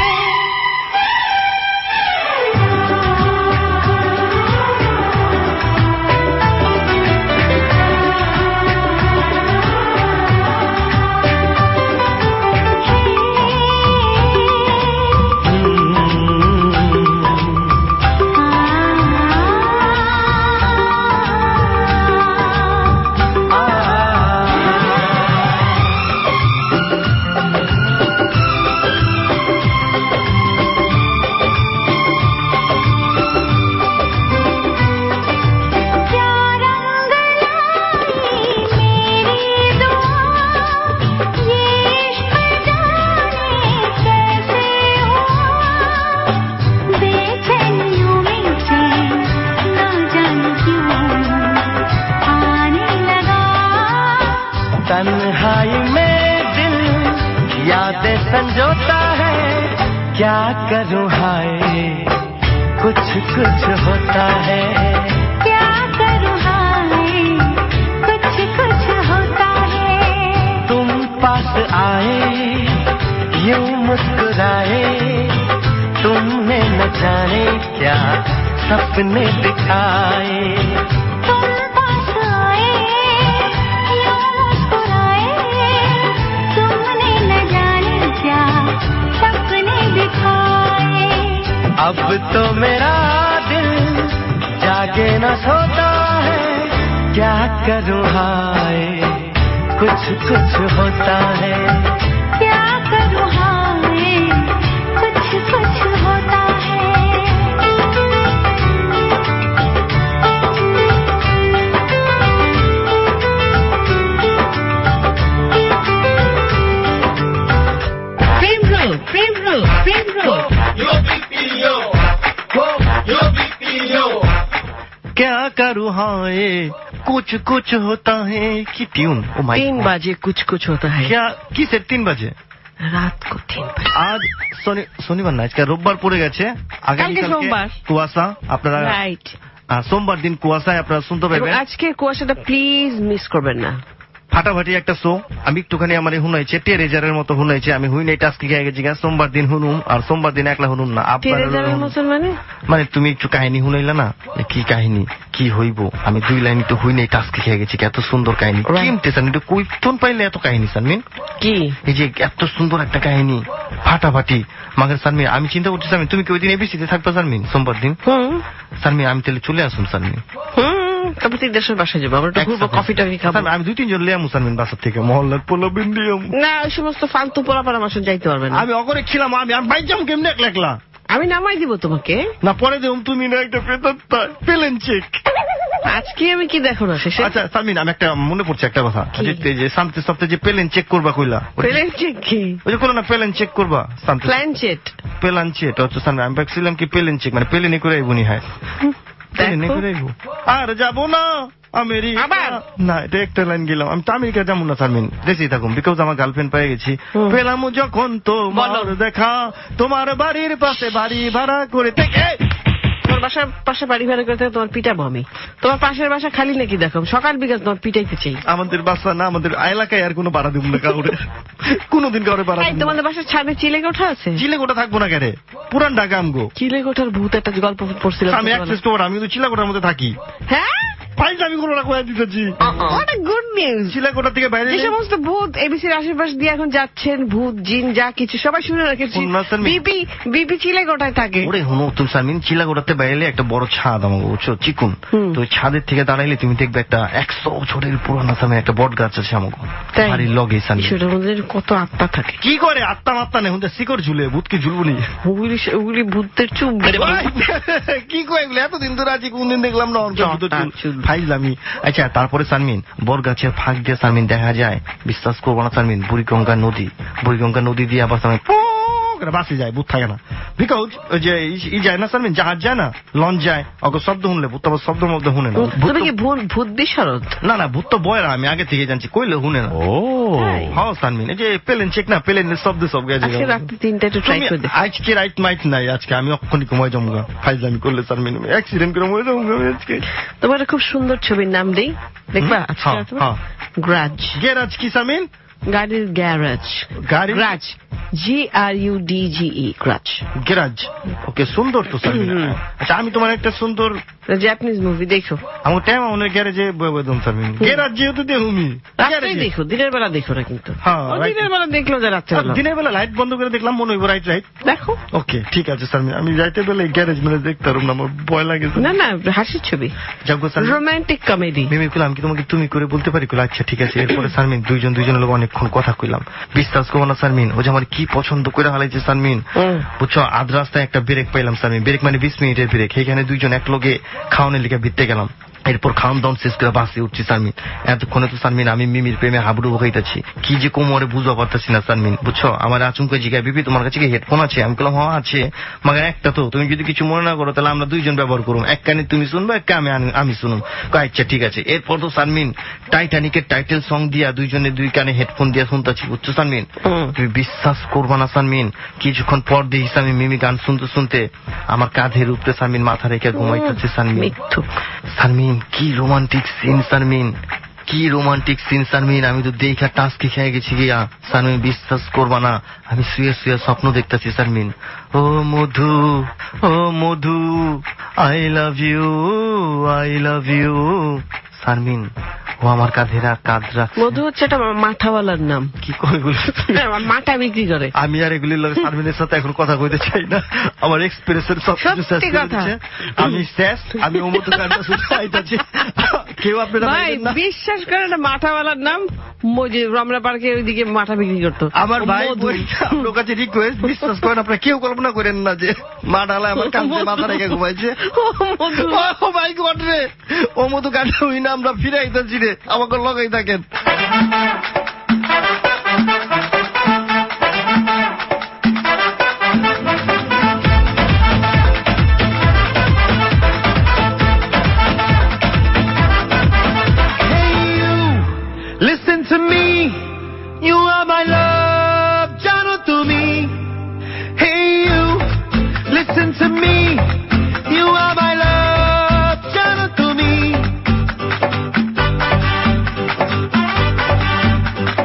तन्हाई में दिल यादें संजोता है क्या करूँ हाय कुछ कुछ होता है क्या करूँ हाय कुछ कुछ होता है तुम पास आए यूं मुस्कुराए तुमने न जाने क्या सपने दिखाए अब तो मेरा दिल जागे न सोता है क्या करूँ हाय कुछ कुछ होता है क्या करूँ हाय कुछ कुछ होता है प्रेम रो प्रेम रो प्रेम रो क्या करूँ हाय कुछ कुछ होता है कि ट्यून ओ माय तीन बजे कुछ कुछ होता है क्या किसे तीन बजे রাত को तीन बजे আজ শনিবার না আজকে রোববার পড়ে গেছে আগামী সোমবার কুয়াশা আপনারা রাইট সোমবার দিন কুয়াশায় আপনারা শুনতে পাবেন আজকে কুয়াশাটা প্লিজ মিস করবেন না ফাটাফাটি একটা শো আমি একটুখানি আমার হুনাইছে টেরেজারের মতো হুনাইছে আমি হুই নাই টাস্ক খেয়ে গেছি সোমবার দিন হুনুম আর সোমবার দিন একলা হুনুম না মানে মানে তুমি একটু কাহিনী হুনাইলা না কি কাহিনী কি হইব আমি দুই লাইন একটু হুই নাই টাস্ক খেয়ে গেছি এত সুন্দর কাহিনী কিমতে সান একটু কইতন পাইলে এত কাহিনী সানমিন কি এই যে এত সুন্দর একটা কাহিনী ফাটাফাটি মাগের সানমিন আমি চিন্তা করতেছি আমি তুমি কি ওই দিন এবিসিতে থাকবা সানমিন সোমবার দিন হুম সানমিন আমি তাহলে চলে আসুন সানমিন হুম তারপর তিন দেশের বাসায় যাবো আমরা একটু কফি টফি খাবো আমি দুই তিনজন লিয়াম সানমিন বাসার থেকে মহল্লার পোলা বিন্দিয়াম না ওই সমস্ত ফালতু পোলাপাড়া মাসে যাইতে পারবে না আমি অগরে ছিলাম আমি আমি বাইজাম কেমনে একলা একলা আমি নামাই দিব তোমাকে না পরে দেব তুমি না একটা পেতাত্তা পেলেন চেক আজকে আমি কি দেখো না শেষে? আচ্ছা সালমিন, আমি একটা মনে পড়ছে একটা কথা, যে শান্তি সপ্তাহে যে পেলেন চেক করবা কইলা, পেলেন চেক কি? ওই যে করো না পেলেন চেক করবা শান্তি প্ল্যানচেট পেলেন চেক হচ্ছে সালমিন। আমি ভাবছিলাম কি পেলেন চেক মানে পেলেনে করে আইবনি। হয় পেলেনে করে আইবো আর যাবো না আমেরিকা। না এটা একটা লাইন গেলাম, আমি তো আমেরিকা যাবো না সালমিন, দেশেই থাকুন, বিকজ আমার গার্লফ্রেন্ড পেয়ে গেছি। পেলাম যখন তোমার দেখা তোমার বাড়ির পাশে বাড়ি ভাড়া করে থেকে। তোমার বাসার পাশে বাড়ি ভাড়া করতে তোমার পিটাবো আমি। তোমার পাশের বাসা খালি নাকি দেখো, সকাল বিকাল তোমার পিটাইতে চাই। আমাদের বাসা না, আমাদের এলাকায় আর কোনো ভাড়া দিব না কাউরে, কোনোদিন কাউরে ভাড়া। তোমাদের বাসার ছাদে চিলে কোঠা আছে? চিলে কোঠা থাকবো না কেন, পুরান ঢাকা আমগো। চিলে কোঠার ভূত একটা গল্প পড়ছিলাম আমি অ্যাক্সেস করবো, আমি তো চিলা কোঠার মধ্যে থাকি। হ্যাঁ আমি কোনো না কোয়া দিতেছি। Good news. চিলা কোঠা থেকে বাইরে যে সমস্ত ভূত এবিসির আশেপাশ দিয়ে এখন যাচ্ছেন, ভূত জিন যা কিছু সবাই শুনে রেখেছি, বিপি বিপি চিলে কোঠায় থাকে। ওরে হুনো তুমি সালমিন, চিলা কোঠাতে বাইরে একটা বড় ছাদ আমাকে বুঝছো, চিকুন। তো ছাদের থেকে দাঁড়াইলে তুমি দেখবে একটা একশো বছরের পুরোনো সামনে একটা বট গাছ আছে আমাকে বাড়ির লগে। সেটার মধ্যে কত আত্মা থাকে। কি করে আত্মা মাত্তা নেই, হুঁতে শিকড় ঝুলে, ভূত কি ঝুলবো নি? ওগুলি ওগুলি ভূতের চুপ। কি কয় এগুলো, এতদিন ধরে আছি কোনদিন দেখলাম না ফাইজলামি। আচ্ছা তারপরে সালমিন বট গাছের ফাঁক দিয়ে সালমিন দেখা যায়, বিশ্বাস করবো না সালমিন, বুড়িগঙ্গা নদী, বুড়িগঙ্গা নদী দিয়ে আবার সালমিন বাসে যায়, ভূত থাকে না। বিকজ ওই যে ই যায় না সালমিন, জাহাজ যায় না, লঞ্চ যায়, ওকে শব্দ শুনলে ভূত আবার শব্দের মধ্যে শুনে না। তুমি কি ভূত বিশারদ? না না, ভূত তো বয় না, আমি আগে থেকে জানছি, কইলে শুনে না। ও হ্যাঁ সালমিন, এই যে পেলেন চেক না, পেলেন শব্দ সব গেছে। আজকে রাইট মাইট নাই, আজকে আমি অক্ষণি কমাই জমগা ফাইজলামি করলে সালমিন, অ্যাক্সিডেন্ট করে মরে যাবো আজকে। তোমার খুব সুন্দর ছবির নাম দেই, দেখবা? গ্রাজ। গ্যারাজ কি সালমিন? গাড়ির গ্যারাজ। গাড়ি grudge, G R U D G E, grudge. Garage, okay সুন্দর তো সালমিন। আচ্ছা আমি তোমার একটা সুন্দর জাপানিজ মুভি দেখো, আমার টাইম আমার গ্যারেজে বদম সালমিন, গ্যারাজ যেহেতু দেখুমি রাত্রে দেখো, দিনের বেলা দেখো না কিন্তু। হ্যাঁ দিনের বেলা দেখলো যে রাত্রে বেলা, দিনের বেলা লাইট বন্ধ করে দেখলাম মনে হইব রাইট রাইট দেখো। ওকে ঠিক আছে সালমিন, আমি রাইতে বেলা গ্যারেজ মানে দেখতে পারব না, আমার ভয় লাগে। না না হাসির ছবি, রোমান্টিক কমেডি। মিমি কইলাম কি তোমাকে তুমি করে বলতে পারি? কইলা আচ্ছা ঠিক আছে। এরপরে সালমিন দুইজন দুইজনের লোক অনেকক্ষণ কথা কইলাম, বিশ্বাস করবো না সালমিন, ও যে আমার কি পছন্দ করে হালাইছে সালমিন, বুঝছো? আধ রাস্তায় একটা ব্রেক পাইলাম সালমিন, ব্রেক মানে বিশ মিনিটের ব্রেক, এখানে দুইজন এক লোকে খাওয়ানোর লিখে ভিড়তে গেলাম। এরপর খাওয়ান দাওয়ান শেষ করে বাসে উঠছি সালমিন। এতক্ষণে তো সালমিন আমি মিমির প্রেমে হাবুডুবু খাইতেছি, কি যে কোমরে বুঝতে পারতেছি না সালমিন, বুঝছো? আমার আচমকে জিজ্ঞাসা, বিপি তোমার কাছে কি হেডফোন আছে? আমি বললাম হ্যাঁ আছে, মাগার একটা তো, তুমি যদি কিছু মনে না করো তাহলে আমরা দুইজন ব্যবহার করুম, এক কানে তুমি শুনবো এক কানে আমি শুনুম। আচ্ছা ঠিক আছে। এরপর তো সালমিন টাইটানিকের টাইটেল সং দিয়া দুইজনে দুই কানে হেডফোন দিয়া শুনতেছি, বুঝছো সালমিন? তুমি বিশ্বাস করবা না সালমিন, কিছুক্ষণ পর দেখিস আমি মিমি গান শুনতে শুনতে আমার কাঁধের উপরে সালমিন মাথা রেখে ঘুমাইতেছে সালমিন। সালমিন কি রোমান্টিক সিন সালমিন, কি রোমান্টিক সিন সালমিন, আমি তো দেখা টাস্কি খেয়ে গেছি গিয়া সালমিন, বিশ্বাস করবা না, আমি শুয়ে শুয়ে স্বপ্ন দেখতেছি সালমিন। ও মধু ও মধু I love you I love you Salmin. ও আমার কাঁধেরা কাঁধ রাখছে। মধু হচ্ছে একটা মাঠাওয়ালার নাম। কি করে মাঠা বিক্রি করে। আমি আর এগুলির লোক সালমিনের সাথে এখন কথা কইতে চাই না, আমার এক্সপিরিয়েন্সের সব কিছু শেষ করে দিচ্ছে। আমি শেষ, আমি ও মতো গানটা শুনতে চাইতেছি, কেউ আপনারা বিশ্বাস করেন না, মাঠাওয়ালার নাম রমনা পার্কে ওইদিকে মাঠা বিক্রি করতো আমার ভাই। আপনার কাছে রিকোয়েস্ট, বিশ্বাস করেন আপনারা কেউ কল্পনা করেন না যে মাঠালা আমার কাঁধে মাথা রেখে ঘুমাইছে। ও মাই গড রে, ও মতো গানটা হই না, আমরা ফিরে আইতেছি রে, আমাকে লগাই থাকেন। Listen to me, you are my love, jano tumi. Hey you, listen to me, you are my love, jano tumi.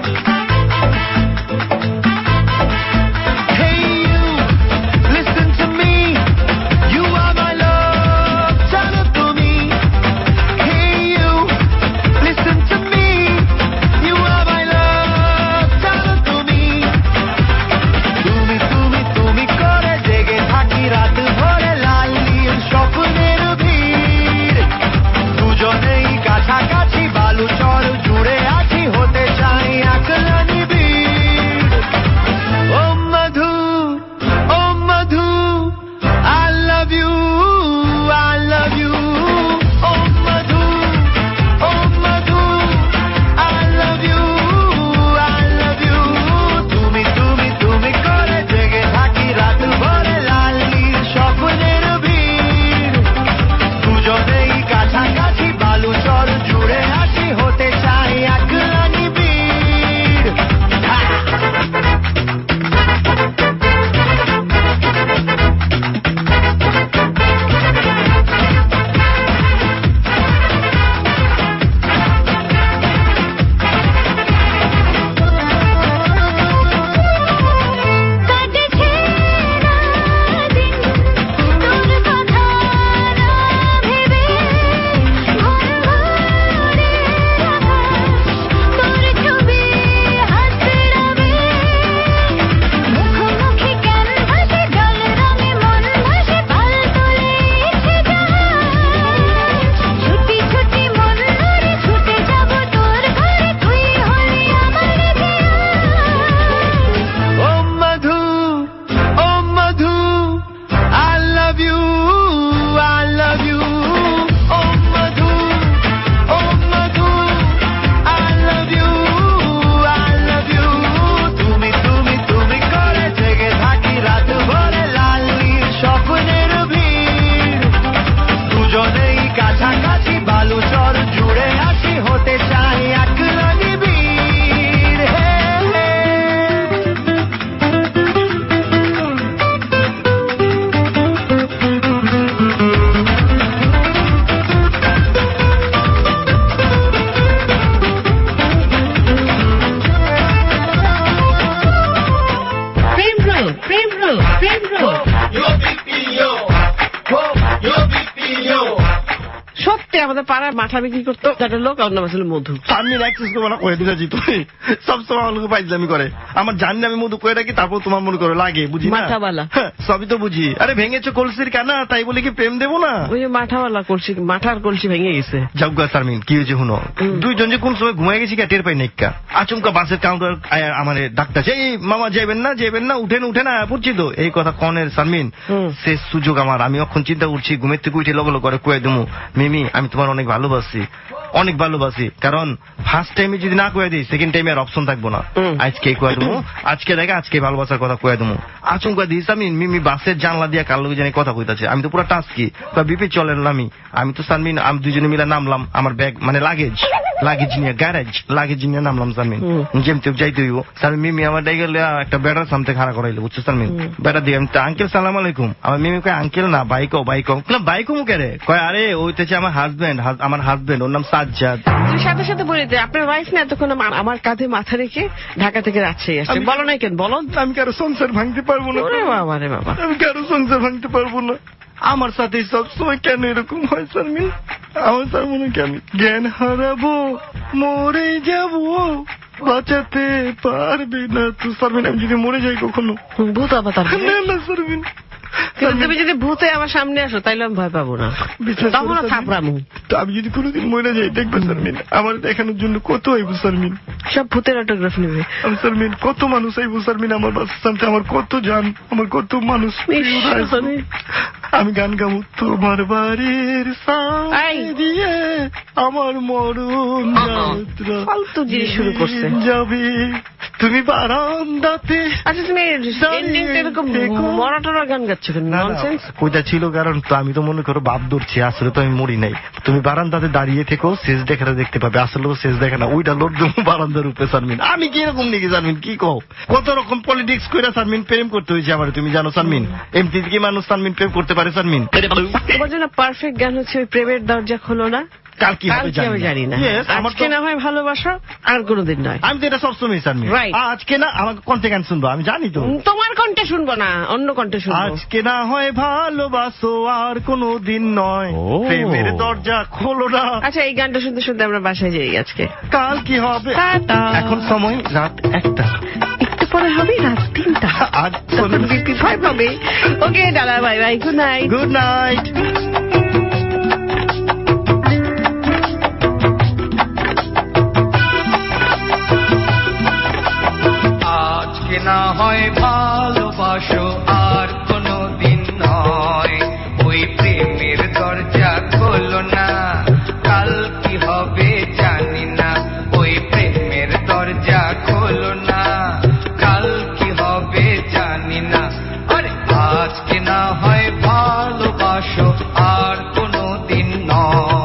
সত্যি আমাদের পাড়ার মাথা বিক্রি করতো একটা লোক, ওর নাম ছিল মধু। সানমিন অ্যাক্সেস করবো না কয়ে দিয়েছি তুমি সবসময় আমাকে পাইজলামি করে। আমার জানি আমি মধু করে রাখি, তারপর তোমার মনে করো লাগে, বুঝি না মাথাওয়ালা। সবই তো বুঝি। আরে ভেঙেছো কলসির কানা, তাই বলে কি প্রেম দেবো না? ওই যে মাথাওয়ালা কলসি, মাথার কলসি ভেঙে গেছে। যাবগা সারমিন, কি হয়েছে শুনো, দুইজন যে কোন সময় ঘুমাই গেছি টের পাই নাইকা, আচমকা বাসের কাউন্টার আমার ডাক্তার, এই মামা যাইবেন না যাইবেন না, উঠেন উঠেন পড়ছি তো এই কথা কনের সারমিন। শেষ সুযোগ আমার, আমি এখন চিন্তা করছি ঘুমের থেকে উঠে লগলো করে কয়ে দেবো, মিমি আমি তোমার অনেক ভালোবাসি, অনেক ভালোবাসি। কারণ ফার্স্ট টাইমে যদি না কয়ে দিই, সেকেন্ড টাইমে আর অপশন থাকবো না। আজকে কয়ে দেবো, আজকে দেখে আজকে ভালোবাসার কথা কয়ে দেবো। আচমকা দিস আমি মিমি বাসের জানলা দিয়ে কার লোক জানি কথা কইতাছে, আমি তো পুরো টাস্কি বিপি চলেন আমি আমি তো সানমিন আমি দুজনে মিলে নামলাম, আমার ব্যাগ মানে লাগেজ লাগেজ নিয়ে গ্যারেজ লাগেজ নিয়ে নামলাম সানমিন, যেমতে যাইতে হইব। সানমিন মিমি আমার ডাইগে একটা বেড়ার সামনে খাড়া করাইলো, বুঝছো সানমিন? বেড়া দিয়ে আমি আঙ্কেল সালাম আলাইকুম, আমার মিমি কয় আঙ্কেল না বাইকও বাইকও বাইকও মুখে রে কয়, আরে ওইতেছে আমার হাজবেন্ড, আমার হাজবেন্ড, ওর নাম সাজ্জাদ। সাথে সাথে বলে দে আপনার ওয়াইফ না এতক্ষণ আমার কাঁধে মাথা রেখে ঢাকা থেকে রাজশাহী আসছে, বলো নাই কেন? বলো। আমি কারো সংসার ভাঙতে পারবো না। বাবা রে বাবা, আমি কারো সংসার ভাঙতে পারবো না। আমার সাথে সবসময় কেন এরকম হয় সারমিন? আমার তার মনে কি আমি জ্ঞান হারাবো, মরে যাবো, বাঁচাতে পারবে না তো সারমিন। আমি যদি মরে যাই কখনো, ভূত আবার না সারমিন, তুমি যদি ভূতে আমার সামনে আসো তাইলে আমি ভয় পাবো না, তখন থাপড়ামু। তো আমি যদি কোনোদিন মরে যাই দেখবে সারমিন, আমার দেখানোর জন্য কত আইব সারমিন, সব ভূতের অটোগ্রাফ নেবে সারমিন, কত মানুষ আইব সারমিন আমার বাসার সামনে, আমার কত জান, আমার কত মানুষ। আমি গান গাবো, তোমার বাড়ির সামনে দিয়ে আমার মরণ যাত্রা ফালতু জিনিস শুরু করছে যাবে, তুমি বারান্দাতে। আচ্ছা তুমি এরকম মরাটরা গান গাচ্ছ কেন? ননসেন্স। ওইটা ছিল কারণ তো আমি তো মনে করো বাপ ধরছি, আসলে তো আমি মরি নাই। তুমি বারান্দাতে দাঁড়িয়ে থেকো, শেষ দেখাটা দেখতে পাবে, আসলে তো শেষ দেখা না, ওইটা লোড দেবো বারান্দার উপরে সারমিন। আমি কি এরকম নাকি সারমিন? কি কও, কত রকম পলিটিক্স করে সারমিন প্রেম করতে হয়েছে আমার, তুমি জানো সারমিন? এমনি কি মানুষ সারমিন প্রেম করতে পারে সারমিন? তোমার জন্য পারফেক্ট গান হচ্ছে ওই প্রেমের দরজা খোলো না, কাল কি হবে জানি না, আজকে না হয় ভালোবাসা আর কোনোদিন নয়। আমি তো এটা সবসময় সারমিন, আজকে না আমাকে কণ্ঠে গান শুনবো, আমি জানি তো। তোমার কণ্ঠে শুনবো না, অন্য কণ্ঠে শুনবো। আজকে না হয় ভালোবাসো আর কোনোদিন নয়, প্রেমের দরজা খোলো না। আচ্ছা এই গানটা শুনতে শুনতে আমরা বাসায় যাই আজকে। কাল কি হবে? এখন সময় রাত একটা, একটু পরে হবে রাত তিনটা। আজ বিপি ভয় পাবে। ওকে ডালা, bye bye, good night. Good night. আজকে না হয় ভালোবাসো আর কোনো দিন নয়, ওই প্রেমের দরজা খোলো না, কাল কি হবে জানি না, ওই প্রেমের দরজা খোলো না, কাল কি হবে জানি না। আরে আজকে না হয় ভালোবাসো আর কোনো দিন নয়।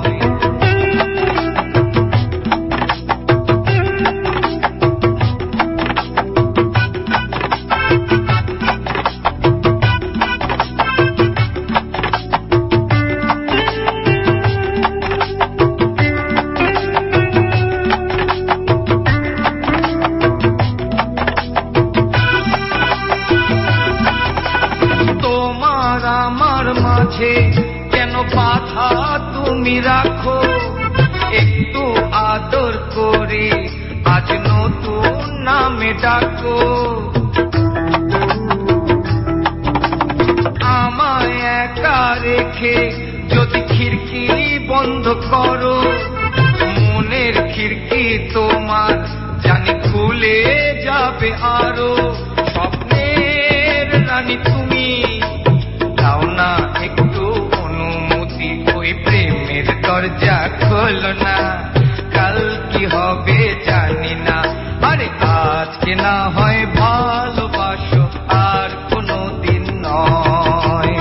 কেন বাধা তুমি রাখো, একটু আদর করে আজ নতুন নামে ডাকো, আমায় একা রেখে যদি খিড়কি বন্ধ করো, মনের খিড়কি তোমার জানি খুলে যাবে আরো, স্বপ্নের রানী তুমি দাও না একটু অনুমতি, ওই প্রেমের দরজা খোলো না, কাল কি হবে জানি না। আরে আজকে না হয় ভালোবাসো আর কোনো দিন নয়।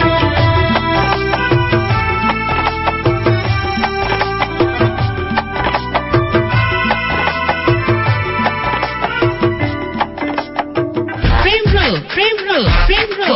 প্রেম রো প্রেম রো প্রেম রো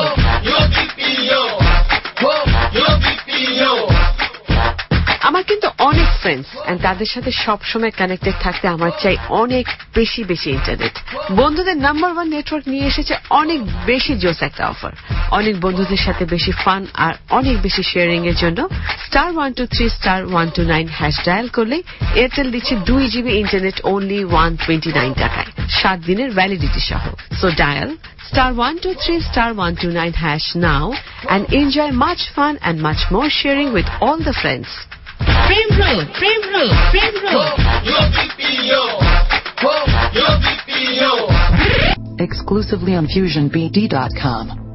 আমার কিন্তু অনেক ফ্রেন্ডস এন্ড তাদের সাথে সবসময় কানেক্টেড থাকতে আমার চাই অনেক বেশি বেশি ইন্টারনেট। বন্ধুদের নাম্বার ওয়ান নেটওয়ার্ক নিয়ে এসেছে অনেক বেশি জোস একটা অফার। অনেক বন্ধুদের সাথে বেশি ফান আর অনেক বেশি শেয়ারিং এর জন্য star one two three star one two nine hash dial করলে এয়ারটেল দিচ্ছে দুই GB internet only one twenty nine টাকায় সাত দিনের ভ্যালিডিটি সহ। So dial star one two three star one two nine hash now and enjoy much fun and much more sharing with all the friends. Frame Road, Frame Road, Frame Road. Yo B P O, yo B P O. Exclusively on fusion b d dot com.